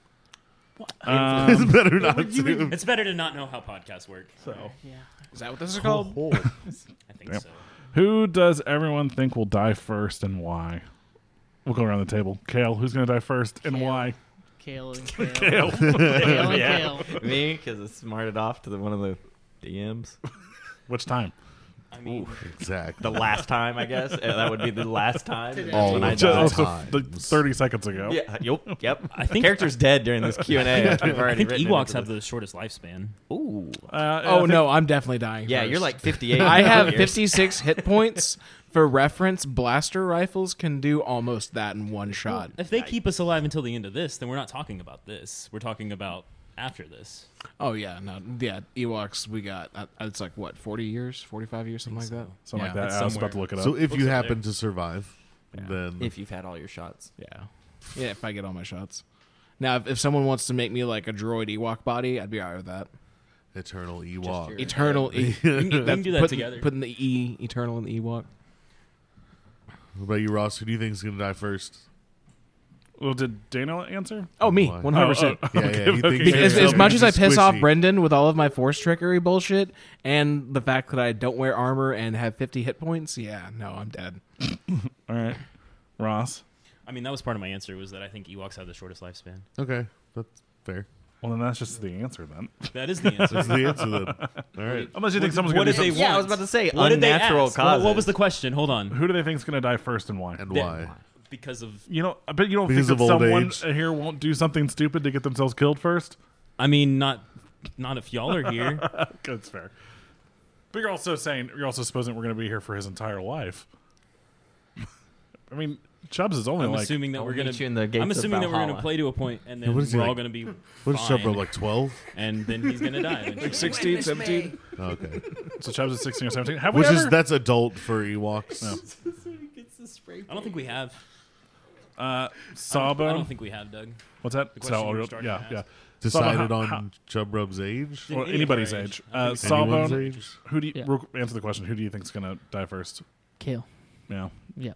Um, It's better not would you to. It's better to not know how podcasts work. So Yeah. Is that what this is called? I think Yep. so. who does everyone think will die first and why? We'll go around the table. Kale, who's going to die first and Kale. why? Kale and Kale. Kale. Kale and Yeah. Kale. Me, because I smarted off to the, one of the D Ms. Which time? I mean, Exactly. the last time, I guess. Uh, that would be the last time. That's All when I the died. Just times. the thirty seconds ago. Yeah, yep, yep. I think Character's dead during this Q and A. I think Ewoks have the shortest lifespan. Ooh. Uh, I Oh think- no, I'm definitely dying. Yeah, first. you're like fifty-eight. I have years. fifty-six hit points. For reference, blaster rifles can do almost that in one shot. If they keep us alive until the end of this, then we're not talking about this. We're talking about after this. Oh yeah, no, yeah, Ewoks. We got uh, it's like what, forty years, forty-five years, something like that. Something Yeah. like that. it's I was about somewhere. to look it up. So if Looks you up happen there. to survive, then If you've had all your shots. Yeah, yeah. If I get all my shots. Now, if, if someone wants to make me like a droid Ewok body, I'd be alright with that. Eternal Ewok. your- Eternal. E- We can, we can do that putting, together. Putting the E Eternal in the Ewok. What about you, Ross? Who do you think is going to die first? Well, did Dana answer? Oh, me, Why? one hundred percent. Oh, Yeah, yeah. okay, He okay. thinks As, he's as much as I he's piss off squishy. Brendan with all of my force trickery bullshit and the fact that I don't wear armor and have fifty hit points, yeah, no, I'm dead. All right, Ross. I mean, that was part of my answer. Was that I think Ewoks have the shortest lifespan. Okay, that's fair. Well, then that's just the answer then. That is the answer. That's the answer then. All right. Unless you think someone's what going to did do they something. Yeah, I was want? about to say What did they unnatural ask? What, causes. what was the question? Hold on. Who do they think is going to die first and why? And Then- why? Because of, You know, I bet you don't Because think of that old someone age. here won't do something stupid to get themselves killed first. I mean, not, not if y'all are here. That's fair. But you're also saying you're also supposing we're going to be here for his entire life. I mean, Chubbs is only I'm like assuming that I'll we're gonna. meet you in the gates I'm of assuming that we're gonna Valhalla. play to a point, and then what is he, we're all like- gonna be. What is fine, Chubb, like twelve? And then he's gonna die. eventually. sixteen, seventeen Okay. so Chubbs is sixteen or seventeen. Have we Which ever? is, that's adult for Ewoks. No. I don't think we have. uh, I don't, I Sawbone. don't think we have, Doug. What's that? The question you were So- starting yeah, to yeah. ask. Decided how- on how- Chub Rub's age? Well, Any of anybody's our age. age. Uh, I think Anyone's Sawbone. age? Who do you Yeah. real- answer the question? Who do you think's going to die first? Kale. Yeah. Yeah.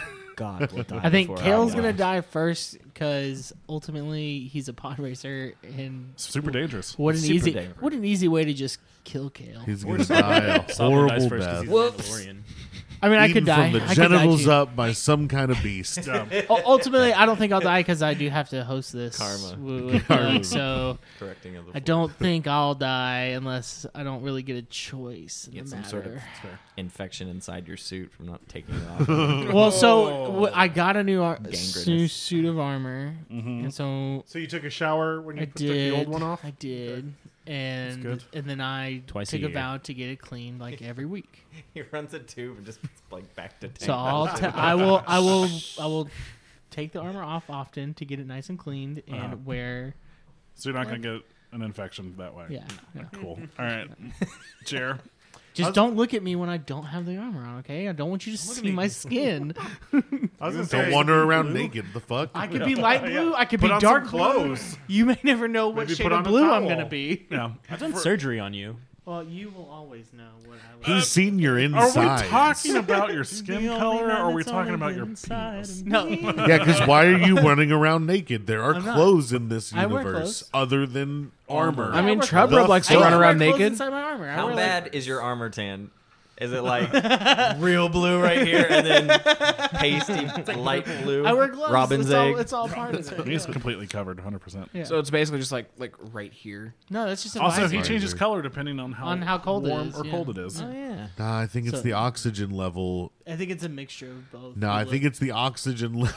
God will die I think before Kale's I gonna die. die first because ultimately he's a pod racer, and Super dangerous. what an Super easy dangerous. what an easy way to just kill Kale. He's going to die a Sawbone dies horrible first 'cause death. he's a Whoops. Mandalorian. I mean, I Eaten could die. from the I could die genitals too. up by some kind of beast. Yeah. U- Ultimately, I don't think I'll die because I do have to host this. Karma. w- with Karma. Doug, so Correcting of the I don't think I'll die unless I don't really get a choice in get the some matter. sort of infection inside your suit from not taking it off. Well, so w- I got a new ar- Gangrenous. new suit of armor, Mhm. and so So you took a shower when you I took did. the old one off? I did, and good. and then I Twice a took a, year. vow to get it cleaned like every week. he runs a tube and just puts like back to tank. So I'll top. t- I will I will I will take the armor off often to get it nice and cleaned and Uh-huh. wear. So you're not going to get an infection that way. Yeah. yeah. Cool. All right. Chair. Just don't look at me when I don't have the armor on, okay? I don't want you to see my skin. I was gonna say, Don't wander around naked. The fuck? I could be light blue. I could Put be on dark some blue. clothes. You may never know what Maybe shade put of on a blue I'm towel. gonna be. Yeah. I've done surgery on you. Well, you will always know what I look. He's seen your Are inside. we talking about your skin color or are we talking about your penis? No, Yeah, because why are you running around naked? There are I'm not. clothes in this I wear universe clothes. other than armor. I mean, wear Trub clothes. Rub likes to I run wear around clothes naked. inside my armor. I How wear, bad like, is your armor tan? Is it like real blue right here and then pasty light blue? I wear gloves. Robin's it's egg. All, it's all part of it. He's completely covered, one hundred percent. Yeah. So it's basically just like like right here. No, that's just a Also, visor. he changes Visor. color depending on how, On how cold it warm is, or yeah. cold it is. Oh, yeah. Nah, I think it's So- the oxygen level. I think it's a mixture of both. No, I You think look- it's the oxygen. Le-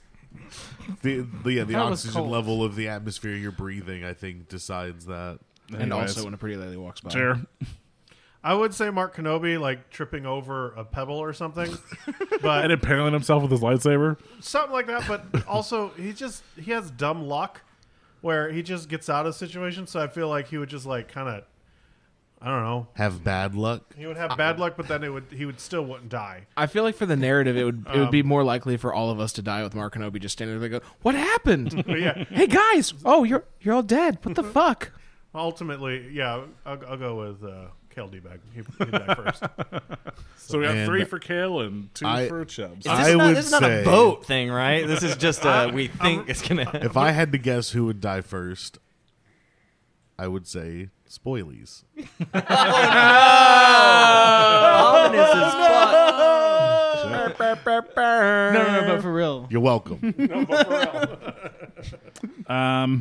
the, the yeah, the thought it was oxygen cold. level of the atmosphere you're breathing. I think decides that. And Anyways, also when a pretty lady walks by. Chair. I would say Mark Kenobi like tripping over a pebble or something, And but impaling himself with his lightsaber. something like that. But also, he just he has dumb luck where he just gets out of situations. So I feel like he would just like kind of, I don't know, Have bad luck. he would have bad luck, but then it would he would still wouldn't die. I feel like for the narrative, it would it would be Um, more likely for all of us to die with Mark Kenobi just standing there. They go, "What happened? But yeah, Hey guys! Oh, you're you're all dead. What the fuck?" ultimately, yeah, I'll, I'll go with uh, Kale D-Bag. He, he'd die first. So we got And three for Kale and two I- for Chubbs. This I is not, would this is not say- a vote thing, right? This is just uh, we think it's gonna. If I had to guess who would die first, I would say spoilies. Ominous as fuck. No, no, no, but for real. You're welcome. Um,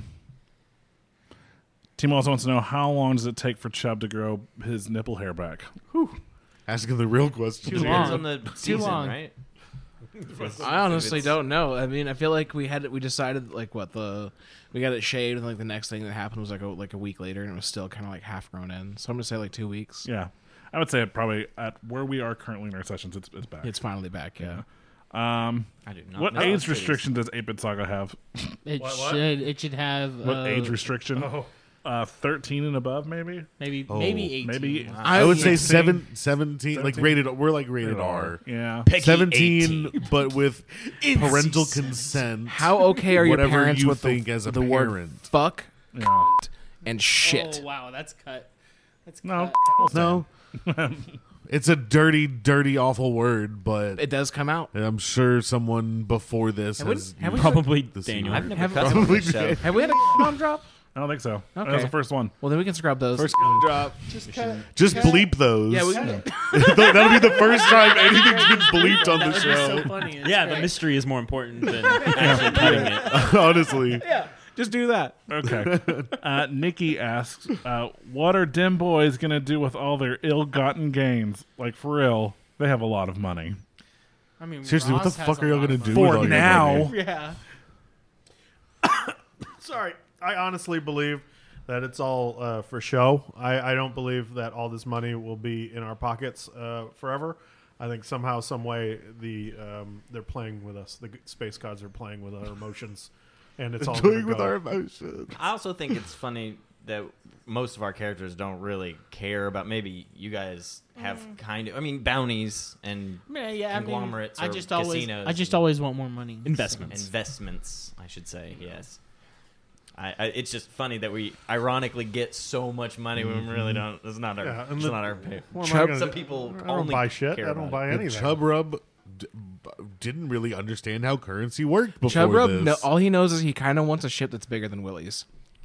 Team also wants to know how long does it take for Chubb to grow his nipple hair back? Asking the real question. Too Depends long. on the season, long. right? I honestly it's- don't know. I mean, I feel like we had it. We decided like what the we got it shaved, and like the next thing that happened was like a, like a week later, and it was still kind of like half grown in. So I'm gonna say like two weeks. Yeah, I would say it probably at where we are currently in our sessions, it's, it's back. It's finally back. Yeah. Um, I do not. what know. age Cities. restriction does eight-Bit Saga have? It What, what? should. It should have. What uh, age restriction? Oh, uh, thirteen and above, maybe. Maybe Oh, maybe eighteen. maybe- I would say eighteen. seven, seventeen, like seventeen. rated. We're like rated R. Yeah. seventeen, but with parental consent. How okay are your Whatever parents you with think the, as a the word parent. fuck Yeah. and shit? Oh wow, that's cut. That's No. cut. No, it's a dirty, dirty, awful word, but It does come out. I'm sure someone before this Have we- has have we- used Probably this Daniel. word. I've never Have- cut him on the show. Have we had a bomb drop? I don't think so. That Okay. was the first one. Well, then we can scrub those. First drop. Just cut. Just bleep those. Yeah, we That'll be the first time anything's been bleeped on That the would be so show. funny. It's Yeah, the great. mystery is more important than actually cutting it. Honestly, just do that. Okay. uh, Nikki asks, uh, what are dim boys going to do with all their ill-gotten gains? Like, for real, they have a lot of money. I mean, seriously, what the Ross has fuck a are y'all lot gonna of do money. with For all your now. money? Yeah. Sorry, I honestly believe that it's all uh, for show. I, I don't believe that all this money will be in our pockets uh, forever. I think somehow, some way, the um, they're playing with us. The g- space gods are playing with our emotions, and it's all Doing gonna with go. our emotions. I also think it's funny that most of our characters don't really care about. Maybe you guys have kind of. I mean, bounties and Yeah, yeah, I mean, conglomerates I or just always, casinos I just and- always want more money. Investments. investments. I should say yes. I, I, it's just funny that we ironically get so much money when we really don't. It's not our. Yeah, and it's the- not our pay. What am I Chub- gonna Some do? people I don't only buy shit. care I don't about buy it. And anything. Chub Rub d- b- didn't really understand how currency worked before Chub Rub, this. no, all he knows is he kind of wants a ship that's bigger than Willie's.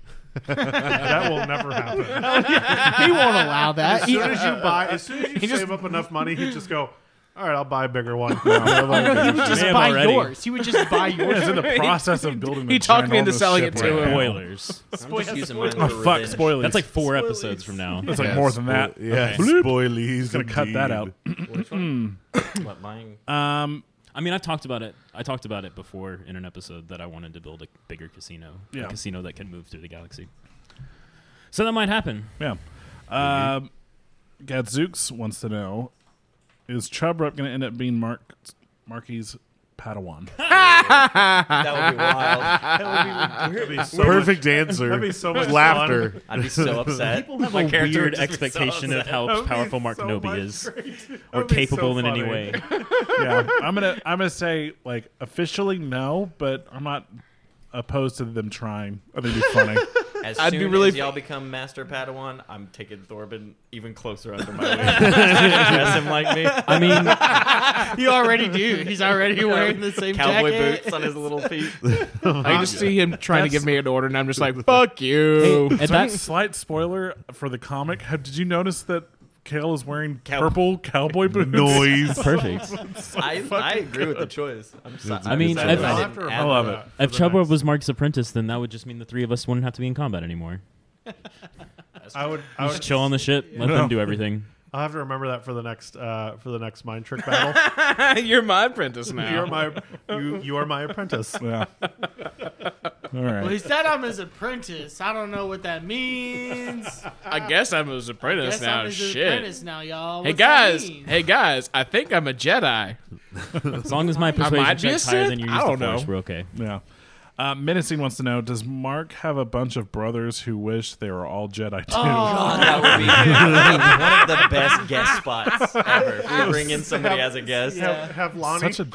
That will never happen. He won't allow that. As He, soon as you buy, as soon as you He save just- up enough money, he just go. All right, I'll buy a bigger one. no, he would just Man buy already. yours. He would just buy yours. He's in the process of building the He talked me into ginormous selling ship it to right him. now. Spoilers. I'm just using mine Oh, for fuck, revenge. spoilers. That's like four episodes from now. That's like Yeah, more than that. spo- Yeah, Okay. spoilies. Gonna cut that out. Which one? What, buying? Um, I mean, I've talked about it. I talked about it before in an episode that I wanted to build a bigger casino, Yeah. a casino that can move through the galaxy. So that might happen. yeah. Um, Gadzooks wants to know, is Chubrup going to end up being Mark Marky's Padawan? That would be wild. That'd be so Perfect answer. That'd be so much Laughter. I'd be so upset. People have My a character weird would just be so expectation of upset. how That'd be powerful Mark so Kenobi much is, great. or That'd be capable so in any funny. way. Yeah, I'm gonna I'm gonna say like officially no, but I'm not opposed to them trying. I think it'd be funny. As I'd soon be really as y'all become Master Padawan, I'm taking Thorben even closer under my wing. Dress him like me. I mean, You already do. He's already wearing the same Cowboy jacket. boots on his little feet. I just see him trying to give me an order, and I'm just like, "Fuck you." and So that's slight spoiler for the comic. Have, did you notice that Kale is wearing Cow- purple cowboy boots? Noise. perfect. I, I agree with the choice. I'm sorry. I mean, I'm if- sad I'll I have to didn't remember add love that it. for If the Chubba next- was Mark's apprentice, then that would just mean the three of us wouldn't have to be in combat anymore. I would, I Just would chill on the ship, let them do everything. I'll have to remember that for the next uh, for the next mind trick battle. You're my apprentice now. You're my you, you are my apprentice. Yeah. All Well, he right. said I'm his apprentice. I don't know what that means. I guess I'm his apprentice Guess now. I'm his Shit. apprentice now, y'all. Hey What's that guys, mean? hey guys, I think I'm a Jedi. As long as my persuasion might be a check's higher Sith? than your I use don't of force, know. we're okay. Yeah. Uh, Menacing wants to know: does Mark have a bunch of brothers who wish they were all Jedi too? Oh, God, that would be one of the best guest spots ever. If we bring in somebody as a guest. Yeah. Have, have Lonnie. Such a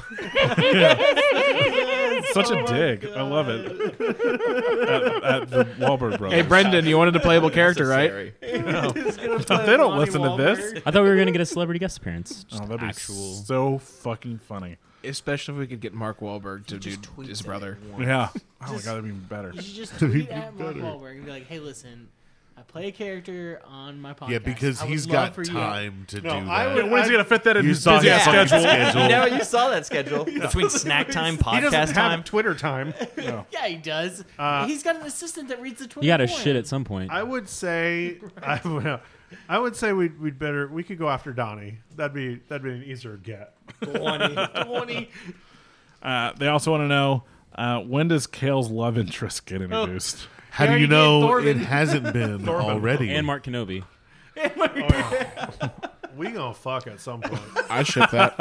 yeah. Such a dig. I love it. At, at the Wahlberg brothers. Hey Brendan, you wanted a playable character, right? Necessary. they don't listen to this. I thought we were going to get a celebrity guest appearance. Just Oh, that'd be actual. so fucking funny. Especially if we could get Mark Wahlberg to do his brother. Yeah. Oh my god, that'd be even better. You should just tweet at Mark Wahlberg and be like, "Hey, listen, I play a character on my podcast. Yeah, because I would he's love got for you- time to No, do I that. would- When's he gonna fit that in You his saw busy his schedule? schedule. You know, you saw that schedule between snack time, He doesn't podcast have time. Twitter time. Yeah, he does. Uh, He's got an assistant that reads the Twitter. You got to for shit him. at some point. I would say I, would- I would say we'd, we'd better we could go after Donnie. That'd be that'd be an easier get. twenty. Uh, they also want to know uh, when does Kale's love interest get introduced? How do already you did know Thorben. it hasn't been already? and Mark Kenobi. We gonna fuck at some point. I ship that.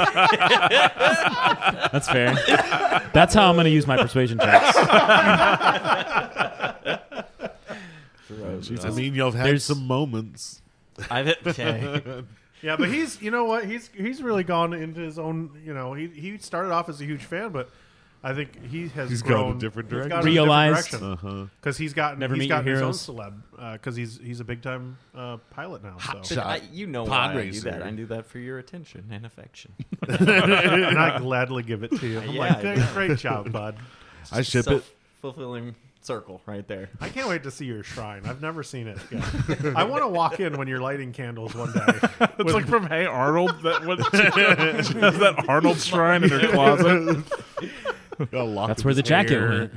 That's fair. That's how I'm going to use my persuasion checks. Jesus. I mean, you've had There's- some moments. I've okay. Yeah, but he's you know what he's he's really gone into his own. You know, he he started off as a huge fan, but I think he has He's gone grown a different he's direction. gone in a different Realized. direction. Uh-huh. Because he's got Never he's meet got your his own heroes. celeb because he's he's a big time uh, pilot now. So But I, you know why Pod I do racer. that. I do that for your attention and affection. and I gladly give it to you. I'm Yeah. like, great, great job, bud. I ship it. Fulfilling circle right there. I can't wait to see your shrine. I've never seen it yet. I want to walk in when you're lighting candles one day. It's like from Hey Arnold. That what, she has that Arnold shrine in her closet. That's where the jacket went.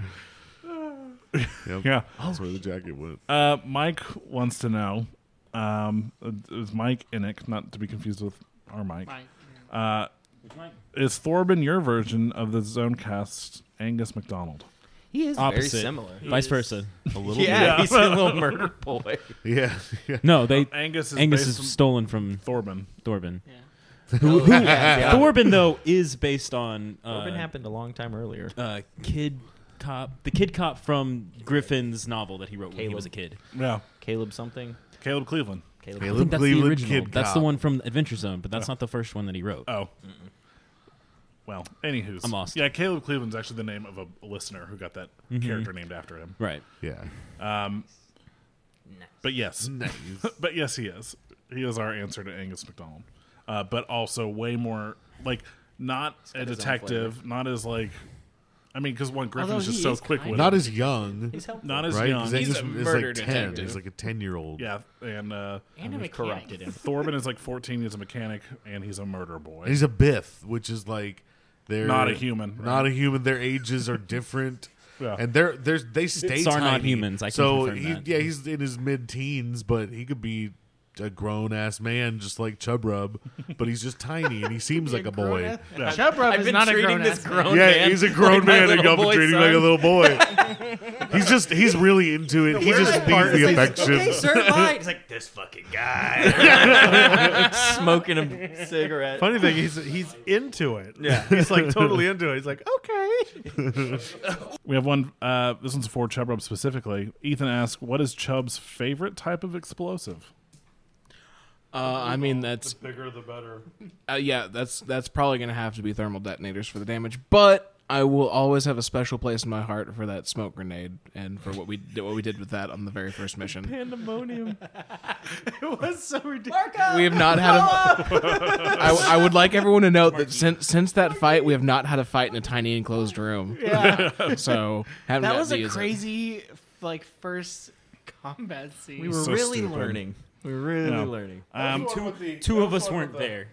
Yep. Yeah. That's where the jacket went. Uh, Mike wants to know. Um, it was Mike Innick, not to be confused with our Mike. Mike. Uh, is Thorben your version of the Zonecast Angus McDonald? He is Opposite. very similar. Vice versa. A little Yeah, he's a little murder boy. bit. Yeah. yeah. No, they Angus is Angus based is stolen from on Thorben. Thorben. Yeah. Who, who, Yeah. Thorben though is based on uh, Corbin happened a long time earlier. uh, Kid Cop, the Kid Cop from Griffin's novel that he wrote when he Caleb. was a kid. Yeah, Caleb something. Caleb Cleveland. Caleb. I Caleb think that's Cleveland, the original. Kid That's Cop. the one from Adventure Zone, but that's not the first one that he wrote. Oh. Well, anywho's. I'm lost. Yeah, Caleb Cleveland's actually the name of a listener who got that Mm-hmm. character named after him. Right. Yeah. Um, but yes, Nice. but yes, he is. He is our answer to Angus McDonald. Uh, but also way more like not a got his own detective, not as like. I mean, because one Griffin Although is just he so is quick kind with Not it. as young, He's helpful. Not as right? young. 'Cause He's Angus a is murder like ten. detective. He's like a ten-year-old. Yeah, and uh, And a We've mechanic. corrupted him. Thorben is like fourteen. He's a mechanic, and he's a murder boy. And he's a Biff, which is like they're Not a human, right? Not a human. Their ages are different. Yeah. And they're they're they stay It's are not tiny. humans, I can so confirm he, that. yeah, he's in his mid-teens, but he could be a grown-ass man just like Chub Rub, but he's just tiny and he seems like a boy. Yeah. Chub Rub I've is been not a treating grown this ass grown Yeah, man. he's a grown like my man and little y'all been boy treating him like a son. little boy. he's just he's really into it. He just needs part the is like, affection. Okay, sir, mine. He's like this fucking guy, smoking a cigarette. Funny thing, he's he's into it. Yeah, he's like totally into it. He's like, okay. We have one. Uh, this one's for Chub Rub specifically. Ethan asks, "What is Chub's favorite type of explosive?" Uh, I mean, that's The bigger, the better. uh, yeah, that's that's probably gonna have to be thermal detonators for the damage. But I will always have a special place in my heart for that smoke grenade and for what we did, what we did with that on the very first mission. Pandemonium. It was so ridiculous. We have not had a. I, I would like everyone to note that since since that fight, we have not had a fight in a tiny enclosed room. Yeah. So haven't That got was to a use it. crazy, like, first combat scene. We were So really stupid. learning. We were really Yeah. learning. Um, Two, two of us weren't there.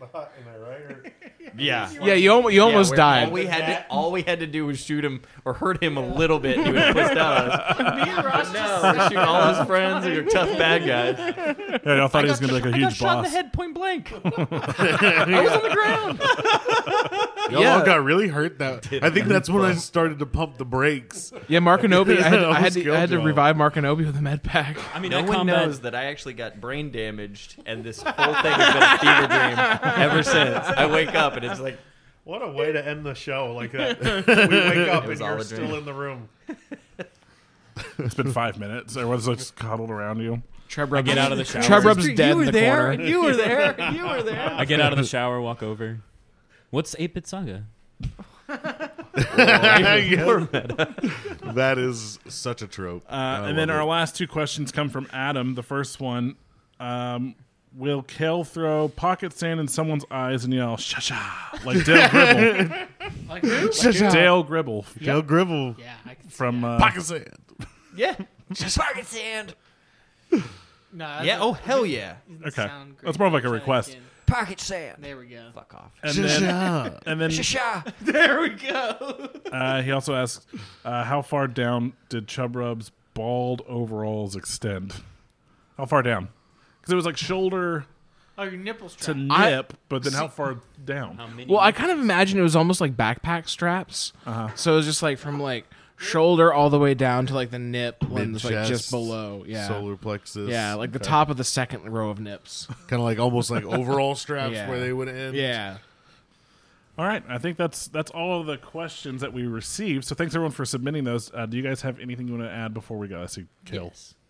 Yeah. Yeah, you al- you almost where died. All we had to all we had to do was shoot him or hurt him a little bit, and he was pissed out on us. Me and Ross No, we're shooting all his friends and your tough bad guys. Yeah, I thought he was going to be like a I got huge shot in the boss. head point blank. I was on the ground. Y'all Yeah. all got really hurt. That I think that's when I started to pump the brakes. Yeah, Markinobi. I had, I had Almost to, I killed had to y'all. revive Markinobi with a med pack. I mean, No that one combat, knows that I actually got brain damaged, and this whole thing has been a fever dream ever since. I wake up and it's like, What a way to end the show like that. We wake up It was and all you're a still dream. in the room. It's been five minutes. Everyone's just cuddled around you. Treb I get out of the shower. Treb Rub's dead you in were the there, corner. and you were there, you were there. I get out of the shower, walk over. What's eight-bit Saga? Yeah. That is such a trope. Uh, I and then love our it. last two questions come from Adam. The first one, um, will Kel throw pocket sand in someone's eyes and yell "Shasha" like Dale Gribble? Like who? Dale Gribble Dale Gribble Yeah, I can see from that. uh, pocket sand. Yeah, Pocket sand. No, that's yeah. a- Oh hell yeah. doesn't Okay. sound great. That's more of like a Try that request. again. Pocket sand. There we go. Fuck off. and then Shasha. and then Shasha. There we go. uh, he also asks, uh, "How far down did Chub Rub's bald overalls extend? How far down? Because it was like shoulder Oh, your nipples to trapped. I- nip, but then how far down? How many? Well, I kind of imagine it was almost like backpack straps. Uh-huh. So it was just like from like shoulder all the way down to like the nip when it's like Mid-chest, just below. Yeah. Solar plexus. Yeah, like the top of the second row of nips. Kind of like almost like overall straps Yeah. where they would end. Yeah. All right, I think that's that's all of the questions that we received. So thanks everyone for submitting those. Uh, do you guys have anything you want to add before we go? I see Kill. Yes.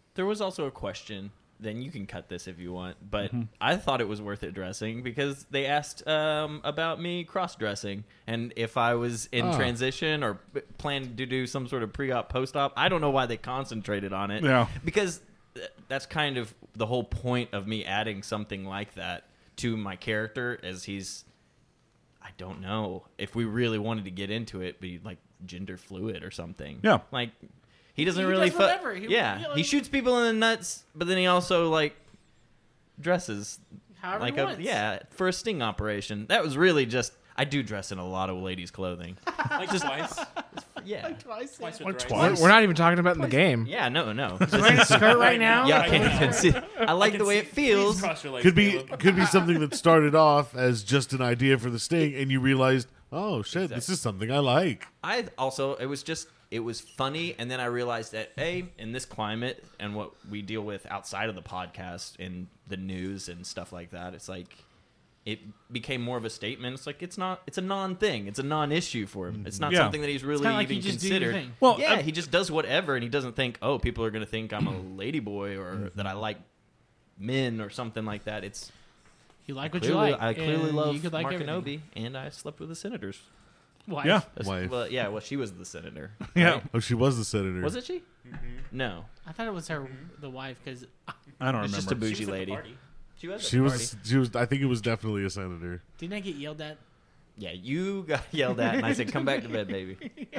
There was also a question. Then you can cut this if you want, but Mm-hmm. I thought it was worth addressing because they asked um, about me cross-dressing and if I was in Oh. transition or p- planned to do some sort of pre-op, post-op. I don't know why they concentrated on it. Yeah. Because th- that's kind of the whole point of me adding something like that to my character, as he's, I don't know, if we really wanted to get into it, be like gender fluid or something. Yeah. Like, he doesn't He really does fu- whatever. He- yeah, he, like- he shoots people in the nuts, but then he also like dresses However like he a wants. yeah for a sting operation. That was really just I do dress in a lot of ladies' clothing. Like just twice. Yeah, Twice. Twice or Like thrice. twice. We're, we're not even talking about in the game. yeah, no, no. Wearing a skirt right now. Yeah, I can't even see. I like the way it feels. Could be could be something that started off as just an idea for the sting, and you realized, oh shit, this is something I like. I also it was just it was funny, and then I realized that a in this climate and what we deal with outside of the podcast and the news and stuff like that, it's like it became more of a statement. It's like it's not it's a non thing. It's a non issue for him. It's not Yeah. something that he's really kinda like even you just do your considered. thing. Well, yeah, I- he just does whatever, and he doesn't think, oh, people are going to think I'm a ladyboy or that I like men or something like that. It's You like what clearly, you like. I clearly and love you could like Mark everything. Kenobi, and I slept with the senators. Wife. Yeah. Wife. Well, yeah, well, she was the senator. Yeah. right? Oh, she was the senator. Was it she? No, I thought it was her, the wife, because I don't it's remember. just a bougie She was at the lady. party. She was. At She the was. party. She was. I think it was definitely a senator. didn't I get yelled at? Yeah, you got yelled at, and I said, "Come back to bed, baby."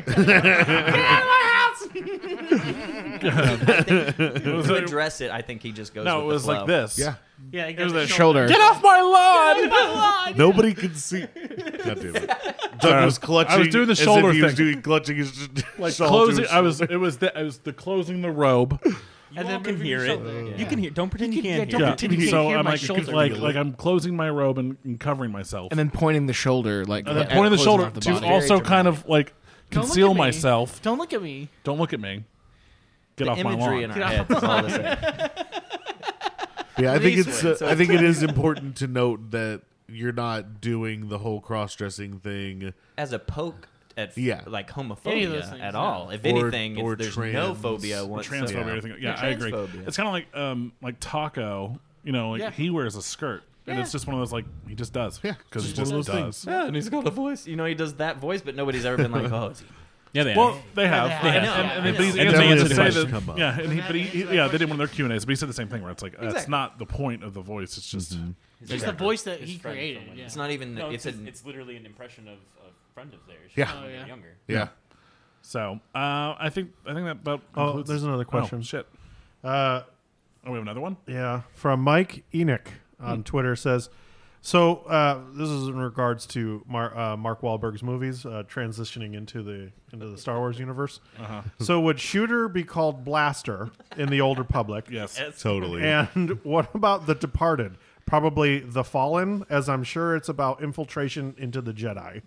I think was to like- address it, I think he just goes. no, with it the was flow. like this. Yeah. Yeah, It was the shoulder. Get off my lawn! Nobody could see. God damn it. Doug Sorry, was clutching. I was doing the as if shoulder he was thing. doing clutching his Like shawl to closing. his I was. shoulder. It was. The, it was the closing the robe. You And all then can moving hear your it. shoulder. You Yeah. can hear. Don't pretend you, You can- can't yeah, hear don't it. pretend you can't So hear I'm my like, shoulder. like, like I'm closing my robe and, and covering myself, And then pointing the shoulder, like and then at- pointing the closing shoulder off the to body. also Very kind of like Don't look conceal at me. myself. Don't look at me. Don't look at me. Get The off my imagery lawn. in our heads is all the same. Yeah, I think These it's. way, Uh, so I think it is important to note that you're not doing the whole cross-dressing thing. As a poke at Yeah. like Any of those homophobia things, at yeah. all. If Or- anything, or it's, there's trans- no phobia. Once Transphobia. Yeah. or anything. Yeah, Yeah, I agree. transphobia. It's kind of like um like Taco. You know, like Yeah. he wears a skirt, and Yeah. it's just one of those like he just does. Yeah, because he it's one just of those does. things. Yeah, and he's got a voice. You know, he does that voice, but nobody's ever been like, "Oh, is he?" Yeah, they Well, have. they have. they have. And- I know, and- I and know. but he's- And and definitely he has did say questions that- come up. Yeah, and he, but he, he- That yeah, they did question. one of their Q and A's, but he said the same thing where it's like that's Exactly. not the point of the voice. It's just It's just the voice that His he friend created. from when- Yeah. It's not even. No, it's it's, a. it's literally an impression of a friend of theirs. Yeah. when Oh, they were yeah. younger. Yeah. so. Uh, I think I think that about. Oh, concludes- there's another question. Oh, shit. Uh, Oh, we have another one. Yeah, from Mike Enoch on Twitter says, so uh, this is in regards to Mar- uh, Mark Wahlberg's movies uh, transitioning into the into the Star Wars universe. Uh-huh. So would Shooter be called Blaster in the Old Republic? Yes. Totally. And what about The Departed? Probably The Fallen, as I'm sure it's about infiltration into the Jedi.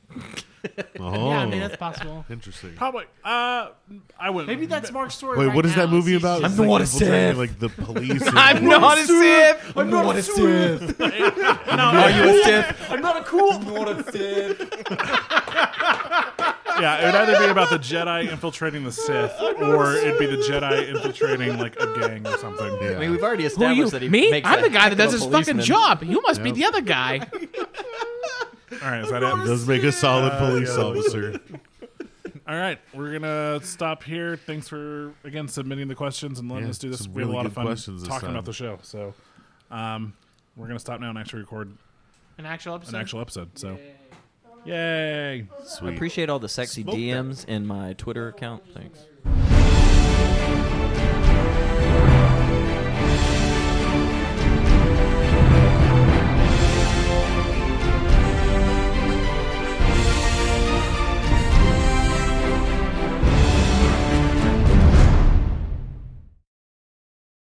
Oh, Yeah, I mean that's possible. interesting. Probably. Uh, I wouldn't. Maybe that's Mark's story. Wait, right what is now, that movie is he's about? just It's like- like infiltrating, like the police. and- I'm not a Sith. I'm not a Sith. Are you a Sith? I'm not a cool. I'm not a Sith. Yeah, it would either be about the Jedi infiltrating the Sith, or it'd be the Jedi infiltrating like a gang or something. Yeah. I mean, we've already Who are established you? that he Me? makes I'm a the guy heck that does of a his fucking policeman. job. You must be Yep. the other guy. All right, is that It it? does make a solid police yeah. officer. All right, we're gonna stop here. Thanks for again submitting the questions and letting Yeah, us do this. some We had a really lot of good fun questions this talking time. about the show. So, um, we're gonna stop now and actually record An actual episode. an actual episode. So, yay! I Sweet. appreciate all the sexy Smoke D Ms in my Twitter account. Thanks.